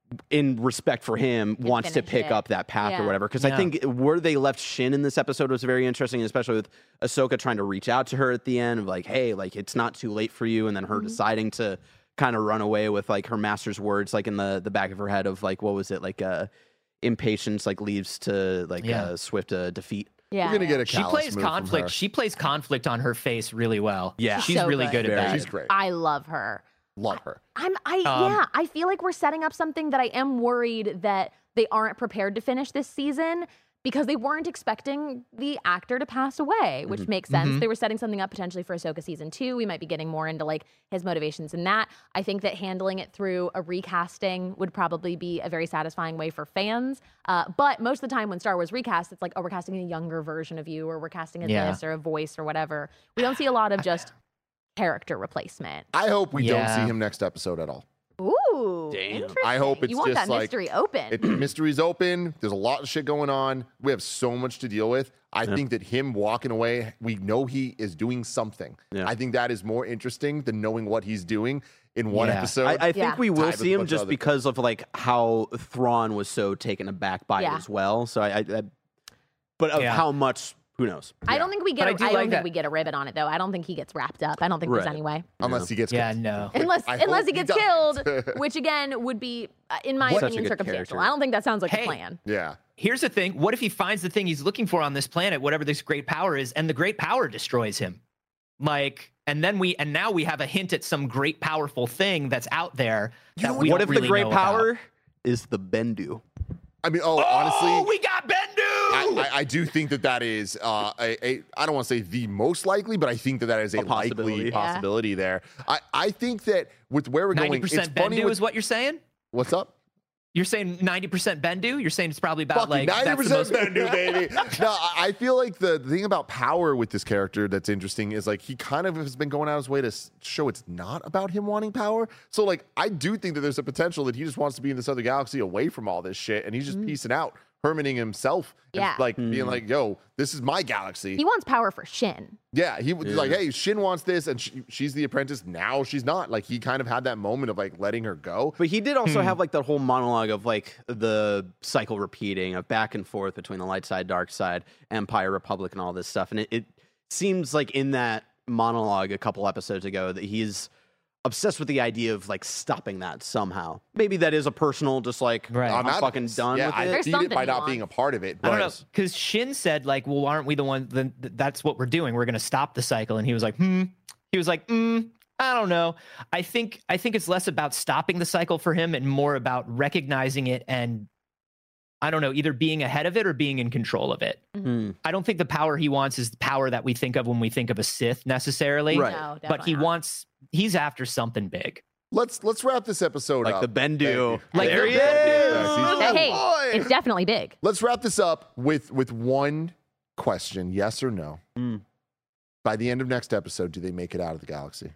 in respect for him, Can wants to finish pick it. up that path Yeah. or whatever. Because Yeah. I think where they left Shin in this episode was very interesting, especially with Ahsoka trying to reach out to her at the end of like, hey, like it's not too late for you, and then her Mm-hmm. deciding to kind of run away with like her master's words, like in the the back of her head of like, what was it, like uh, impatience like leads to like Yeah. uh, swift uh, defeat. Yeah. We're gonna get a She callous plays move from her. conflict. She plays conflict on her face really well. Yeah. she's So really good. good at Very. that. She's great. I love her. Love her. I'm I Um, yeah, I feel like we're setting up something that I am worried that they aren't prepared to finish this season because they weren't expecting the actor to pass away, which makes sense. Mhm. They were setting something up potentially for Ahsoka season two. We might be getting more into like his motivations in that. I think that handling it through a recasting would probably be a very satisfying way for fans. Uh, but most of the time when Star Wars recast, it's like, oh, we're casting a younger version of you, or we're casting a Yeah. this or a voice or whatever. We don't see a lot of just character replacement. I hope we don't Yeah. see him next episode at all. Ooh, Damn. interesting. I hope it's you want just that like- mystery open. It, mystery's open. There's a lot of shit going on. We have so much to deal with. I Yeah. think that him walking away, we know he is doing something. Yeah. I think that is more interesting than knowing what he's doing in one Yeah. episode. I, I Yeah. think we will Tied with see a him bunch of just other because of like how Thrawn was so taken aback by Yeah. it as well. So I, I, I but of Yeah. how much, who knows? I don't think we get. But A, I do I like don't think that- we get a ribbon on it though. I don't think he gets wrapped up. I don't think there's Right. any way. unless he gets Yeah, killed. no. Unless I unless hope he he gets does. killed, which again would be, uh, in my Such a opinion, good circumstantial. character. I don't think that sounds like Hey. a plan. Yeah. Here's the thing. What if he finds the thing he's looking for on this planet, whatever this great power is, and the great power destroys him? Like, and then we, and now we have a hint at some great powerful thing that's out there that we what don't if really the great know about. power is the Bendu? I mean, oh, Oh, honestly, we got Bendu. I, I, I do think that that is uh, a, a. I don't want to say the most likely, but I think that that is a, A possibility. likely Yeah. possibility there. I, I think that with where we're Ninety going, it's percent funny. Bendu With, is what you're saying. what's up? You're saying ninety percent Bendu. You're saying it's probably about Fucking like ninety that's the percent most- Bendu, baby. No, I I feel like the, the thing about power with this character that's interesting is like he kind of has been going out of his way to s- show it's not about him wanting power. So like I do think that there's a potential that he just wants to be in this other galaxy away from all this shit, and he's just piecing out, hermiting himself, and Yeah. like being like, "Yo, this is my galaxy." He wants power for Shin. Yeah, he was Yeah. like, "Hey, Shin wants this, and she, she's the apprentice. Now she's not." Like he kind of had that moment of like letting her go. But he did Hmm. also have like that whole monologue of like the cycle repeating of back and forth between the light side, dark side, Empire, Republic, and all this stuff. And it, it seems like in that monologue a couple episodes ago that he's obsessed with the idea of like stopping that somehow. Maybe that is a personal, just like Right. I'm, not- fucking done yeah, with I it. There's see it something by he not being a wants. part of it. I don't know, but- because Shin said like, "Well, aren't we the ones? Then th- that's what we're doing. We're going to stop the cycle." And he was like, "Hmm." He was like, "Hmm." I don't know. I think I think it's less about stopping the cycle for him and more about recognizing it and I don't know, either being ahead of it or being in control of it. Hmm. I don't think the power he wants is the power that we think of when we think of a Sith necessarily. Right. No, But he definitely not. wants he's after something big. let's let's wrap this episode Like up. the Bendu. Like there the he Bendu. is. Yeah, Hey, boy. it's definitely big. Let's wrap this up with with one question: yes or no? Mm. By the end of next episode, do they make it out of the galaxy?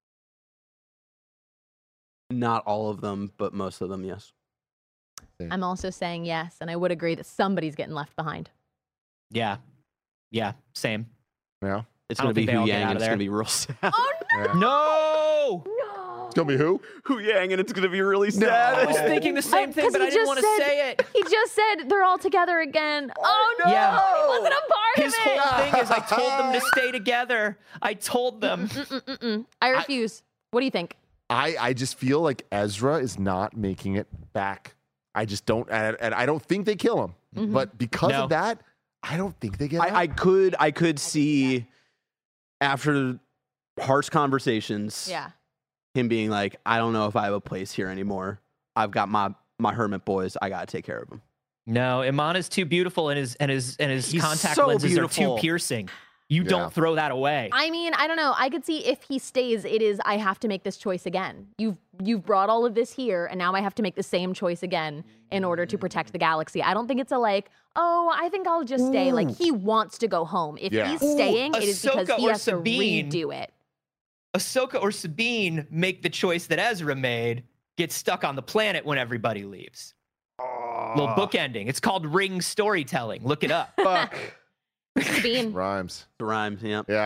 Not all of them, but most of them, yes. I'm also saying yes, and I would agree that somebody's getting left behind. Yeah. Yeah. Same. Yeah. It's I going don't to be think they Hu all get Yang, out and of it's there. going to be real sad. Oh yeah. No. no! It's gonna be who? Hu Yang, and it's going to be really No. sad. I was thinking the same Uh, thing, 'cause but he I didn't just want to said- say it. He just said they're all together again. Oh no! Yeah. He wasn't a part His of it. whole thing is I told them to stay together. I told them. Mm-mm-mm-mm. I refuse. what do you think? I, I just feel like Ezra is not making it back. I just don't, and, and I don't think they kill him. Mhm. But because No. of that, I don't think they get out. I, I could I could see after harsh conversations, Yeah. him being like, I don't know if I have a place here anymore. I've got my my hermit boys. I gotta take care of them. No, Iman is too beautiful, and his and his and his He's contact so lenses beautiful. are too piercing. You Yeah. don't throw that away. I mean, I don't know. I could see if he stays, it is I have to make this choice again. You've you've brought all of this here, and now I have to make the same choice again in order to protect the galaxy. I don't think it's a like, oh, I think I'll just stay. Like he wants to go home. If Yeah. he's Ooh, staying, it is because Ahsoka he or has Sabine. to redo it. Ahsoka or Sabine make the choice that Ezra made, get stuck on the planet when everybody leaves. Little book ending. It's called ring storytelling. Look it up. Fuck. Sabine. Rhymes. The rhymes, yeah. Yeah.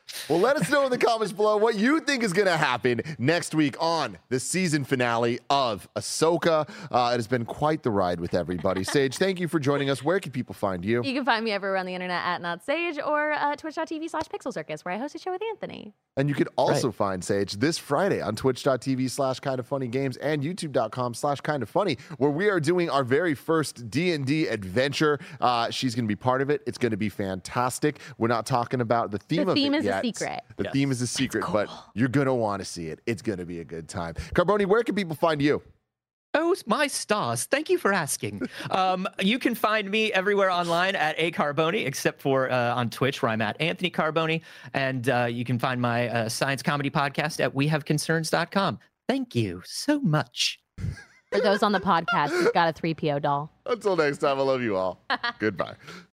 Well, let us know in the comments below what you think is going to happen next week on the season finale of Ahsoka. Uh, it has been quite the ride with everybody. Sage, thank you for joining us. Where can people find you? You can find me everywhere on the internet at Not Sage or uh, twitch.tv slash Pixel Circus, where I host a show with Anthony. And you could also Right. find Sage this Friday on twitch.tv slash kind of funny games and youtube.com slash kind of funny, where we are doing our very first D and D adventure. Uh, she's going to be part of it. It's going to be fantastic. We're not talking about the theme The of theme it is a yet. secret. The Yes. theme is a secret, but you're going to want to see it. It's going to be a good time. Carboni, where can people find you? Oh, my stars. Thank you for asking. Um, you can find me everywhere online at A Carboni, except for uh, on Twitch, where I'm at Anthony Carboni. And uh, you can find my uh, science comedy podcast at we have concerns dot com. Thank you so much. For those on the podcast, we've got a three P O doll. Until next time, I love you all. Goodbye.